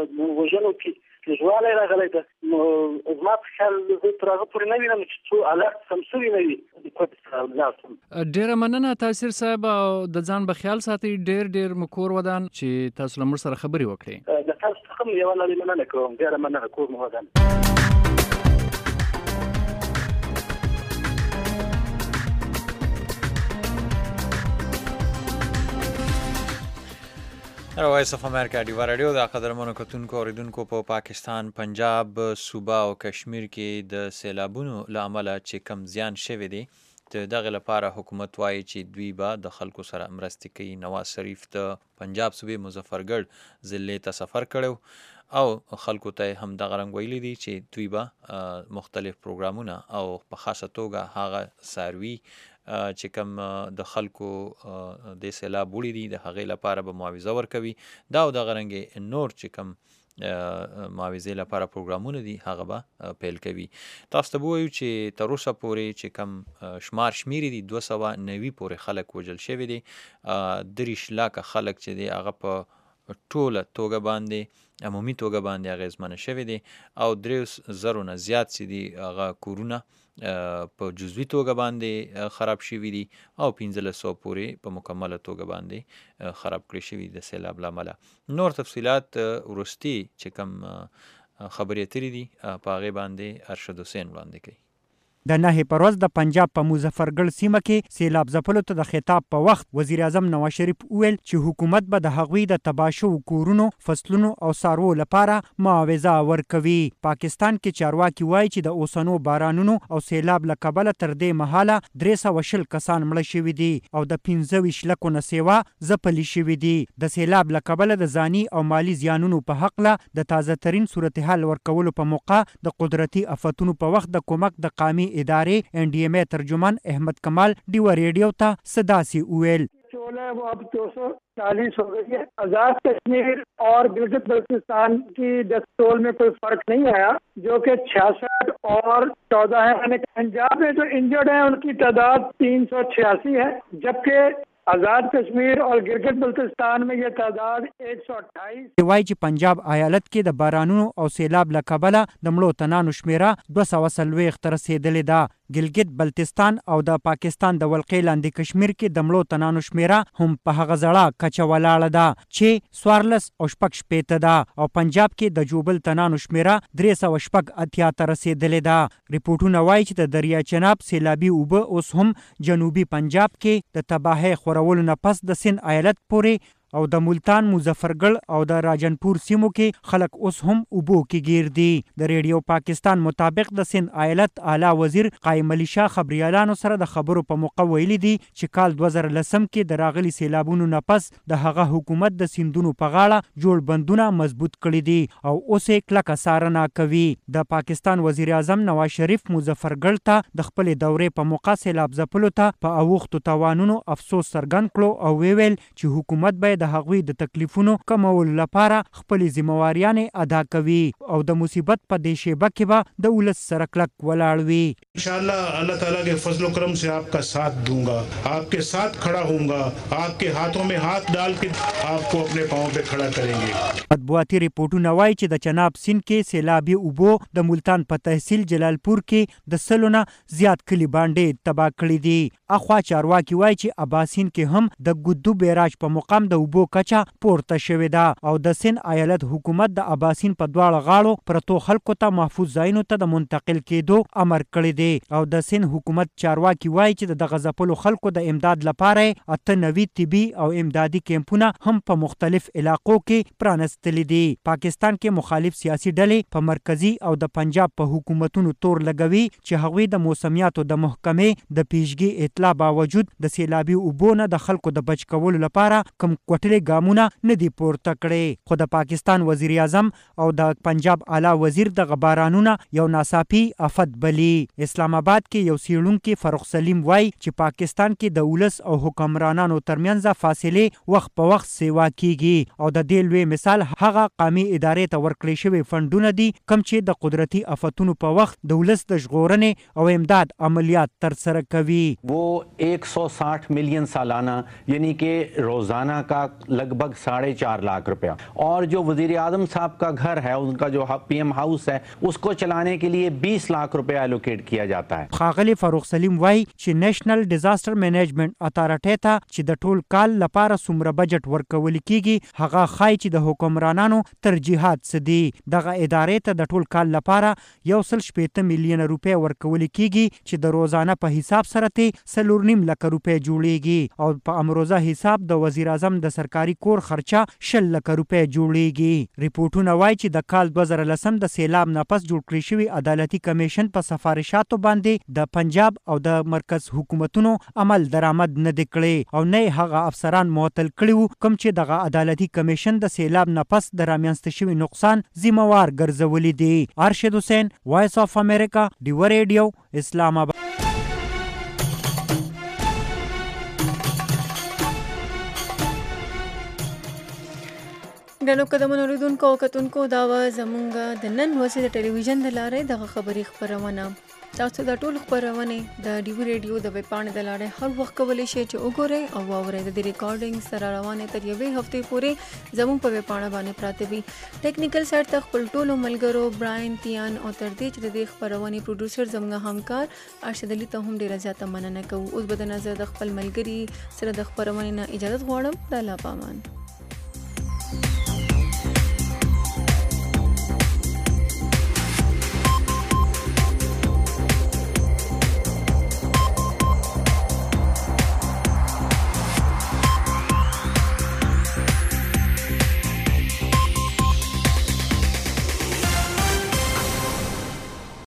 وژنو کې لږوالی راغلی ده. نو زما په خیال زه تر هغه پورې نه وینم چې څو الرټ سم سوي نه وي کوټې ته لاړ شم. ډیره مننه تاثیر صاحب او د ځان به خیال ساتئ. ډیر ډیر مکور ودان چې تاسو له موږ سره خبرې وکړئ. د تاسو څخه هم یوه نړۍ مننه کوم. ډیره مننه کور مو ودان. وایس اف امریکا ډیوا رادیو د قدرمنو کتونکو اوریدونکو په پاکستان پنجاب صوبه او کشمیر کې د سیلابونو له امله چې کم زیان شوی دی د دغه لپاره حکومت وایي چې دوی به د خلکو سره مرستې کوي. نواز شریف د پنجاب صوبې مظفرګړ ضلع ته سفر کړی او خلکو ته هم دغه رنګ ویلي دي چې دوی به مختلف پروګرامونه او په خاصه توګه هغه څاروي چې کوم د خلکو د سیلاب وړي دي د هغې لپاره به معاوضه ورکوي. دا او دغه رنګې نور چې کوم معاوضې لپاره پروګرامونه دي هغه به پیل کوي. تاسو ته به ووایو چې تر اوسه پورې چې کوم شمار شمیرې دي دوه سوه نوي پورې خلک وژل شوي دي. دېرش لاکه خلک چې دی هغه په ټوله توګه باندې عمومي توګه باندې اغېزمنه شوي دي او درې زرو نه زیات چې دي هغه کورونه په جزوي توګه باندې خراب شوي دي او پنځلس سوه پورې په مکمله توګه باندې خراب کړي شوي د سیلاب له امله. نور تفصیلات وروستي چې کوم خبرې اترې دي په هغې باندې ارشد حسین وړاندې کوي. د نهې پر ورځ د پنجاب په مظفرګل سیمه کې سیلاب ځپلو ته د خطاب په وخت وزیر اعظم نواز شریف وویل چې حکومت به د هغوی د تباه شوو کورونو، فصلونو او څاروو لپاره معاوضه ورکوي. پاکستان کې چارواکي وایي چې د اوسنو بارانونو او سیلاب له کبله تر دې مهاله درې سوه شل کسان مړه شوي دي او د پنځه ویشت لکو نه سیوا ځپلي شوي دي. د سیلاب له کبله د ځاني او مالي زیانونو په هکله د تازه ترین صورتحال ورکولو په موقع د قدرتي آفتونو په وخت د کومک د قامي ادارې این ډي ایم اے ترجمان احمد کمال ډیوه ریډیو ته څه داسې وویل. जो है वो अब दो सौ चालीस हो गई है. आजाद कश्मीर और गिलगित बल्तिस्तान की डेथ टोल में कोई फर्क नहीं आया, जो कि छियासठ और चौदह है. यानी पंजाब में जो इंजर्ड है उनकी तादाद तीन सौ छियासी है, जबकि आजाद कश्मीर और गिलगित बल्तिस्तान में ये तादाद एक सौ अट्ठाईस. وایي چې پنجاب ایالت کې د بارانونو او سیلاب له کبله د مړو تنانو شمیره دوه سوه څلوېښت ته رسېدلې ده. ګلګت بلتستان او د پاکستان د ولقې لاندې کشمیر کې د مړو تنانو شمیره هم په هغه زړه کچه ولاړه ده چې څوارلس او شپږ شپېته ده او پنجاب کې د جوبل تنانو شمیره درې سوه شپږ اتیا ته رسېدلې ده. ریپورټونه وایي چې د دریا چناب سیلابي اوبه اوس هم جنوبي پنجاب کې د تباهۍ خورولو نه پس د سند ایالت پورې او د ملتان، مظفرګل او د راجنپور سیمو کې خلک اوس هم اوبو کې گیر دي. د ریډیو پاکستان مطابق د سند ایالت اعلی وزیر قایم علي شاه خبريالانو سره د خبرو په موقع ویلي دي چې کال دوه زره لسم کې د راغلي سیلابونو نه پس د هغه حکومت د سیندونو په غاړه جوړ بندونه مضبوط کړي دي او اوس یې کلکه څارنه کوي. د پاکستان وزیر اعظم نواز شریف مظفرګل ته د خپلې دورې په موقع سیلاب ځپلو ته په اوښتو تاوانونو افسوس څرګند کړو او ویل چې حکومت باید د هغوی د تکلیفونو کمولو لپاره خپلې ذمہواریانې ادا کوي او د مصیبت په دې شیبه کې به د ولس سره کلک ولاړ وي. इंशाअल्लाह अल्लाह ताला के फजल व करम से आपका साथ दूंगा, आपके साथ खड़ा होऊंगा, आपके हाथों में हाथ डाल के आपको अपने पाँव पे खड़ा करेंगे. مطبوعاتي ریپورټونه وایي چې د چناب سیند کې سیلابي اوبو د ملتان په تحصیل جلالپور کې د سلو نه زیات کلي باندې تباه کړي دي. اخوا چارواکي وایي چې اباسین کې هم د ګدو بیراج په مقام د اوبو کچه پورته شوې ده او د سند ایالت حکومت د اباسین په دواړه غاړو پرتو خلکو ته محفوظ ځایونو ته د منتقل کېدو امر کړی دی او د سند حکومت چارواکي وایي چې د دغه ځپلو خلکو د امداد لپاره اته نوي طبي او امدادي کیمپونه هم په مختلف علاقو کې پرانستلي دي. پاکستان کې مخالف سیاسي ډلې په مرکزي او د پنجاب په حکومتونو تور لګوي چې هغوی د موسمیاتو د محکمې د پیشګي اطلاع باوجود د سیلابي اوبو نه د خلکو د بچ کولو لپاره کم کوټلې ګامونه نه دي پورته کړي. خو د پاکستان وزیر اعظم او د پنجاب اعلی وزیر دغه بارانونه یو ناڅاپي افت بلی. اسلام آباد کې یو څیړونکی فاروق سلیم وایي چې پاکستان کې د ولس او حکمرانانو ترمنځ فاصلې وخت په وخت سیوا کیږي او د دې لوی مثال هغه قامي ادارې ته ورکړل شوی فندونه دي کوم چې د قدرتي آفتونو په وخت د ولس د ژغورنې او امداد عملیات ترسره کوي. वो एक सौ साठ मिलियन सालाना यानी कि रोजाना का लगभग साढ़े चार लाख रुपया और जो वजीर आजम साहब का घर है उनका जो पीएम हाउस है उसको चलाने के लिए बीस लाख रुपया एलोकेट किया जाता है. خاغلی فاروق سلیم وایي چې نېشنل ډیزاستر مینجمنت اتارټي ته چې د ټول کال لپاره څومره بجټ ورکول کیږي هغه ښایي چې د حکمرانانو ترجیحات څه دي. دغه ادارې ته د ټول کال لپاره یو سل شپېته میلیونه روپۍ ورکول کیږي چې د روزانه په حساب سره ته څلور نیم لکه روپۍ جوړیږي او په امروزه حساب د وزیر اعظم د سرکاري کور خرچه شل لکه روپۍ جوړیږي. ریپورټونه وایي چې د کال دوه زره لسم د سیلاب نه پس جوړ کړی شوی عدالتي کمیشن په سفارشاتو باندې د پنجاب او د مرکز حکومتونو عمل درآمد نه دی کړی او نه هغه افسران معطل کړي کوم چې دغه عدالتي کمیشن د سیلاب نه پس د رامنځته شوی نقصان ذمہوار ګرځولي دي. ارشد حسین، وایس اف امریکا، ډیوه ریډیو، اسلام آباد. ګڼو قدمونو اوریدونکو او کتونکو دا وه زمونږ د نن ورځې د ټلویزیون د لارې دغه خبري خپرونه. تاسو د ټولو خپرونې د ډیوي ریډیو د ویب پاڼې د لارې هر وخت کولی شئ چې وګورئ او واورئ. د دې ریکارډینګ سره روانې تر یوې هفتې پورې زموږ په ویب پاڼه باندې پراته وي. ټیکنیکل سایډ ته خپل ټولو ملګرو براین تیان او تر دې چې د دې خپرونې پروډوسر زموږ همکار ارشد علي ته هم ډېره زیاته مننه کوو. اوس به د نظر د خپل ملګري سره د خپرونې نه اجازت غواړم. د الله پامان.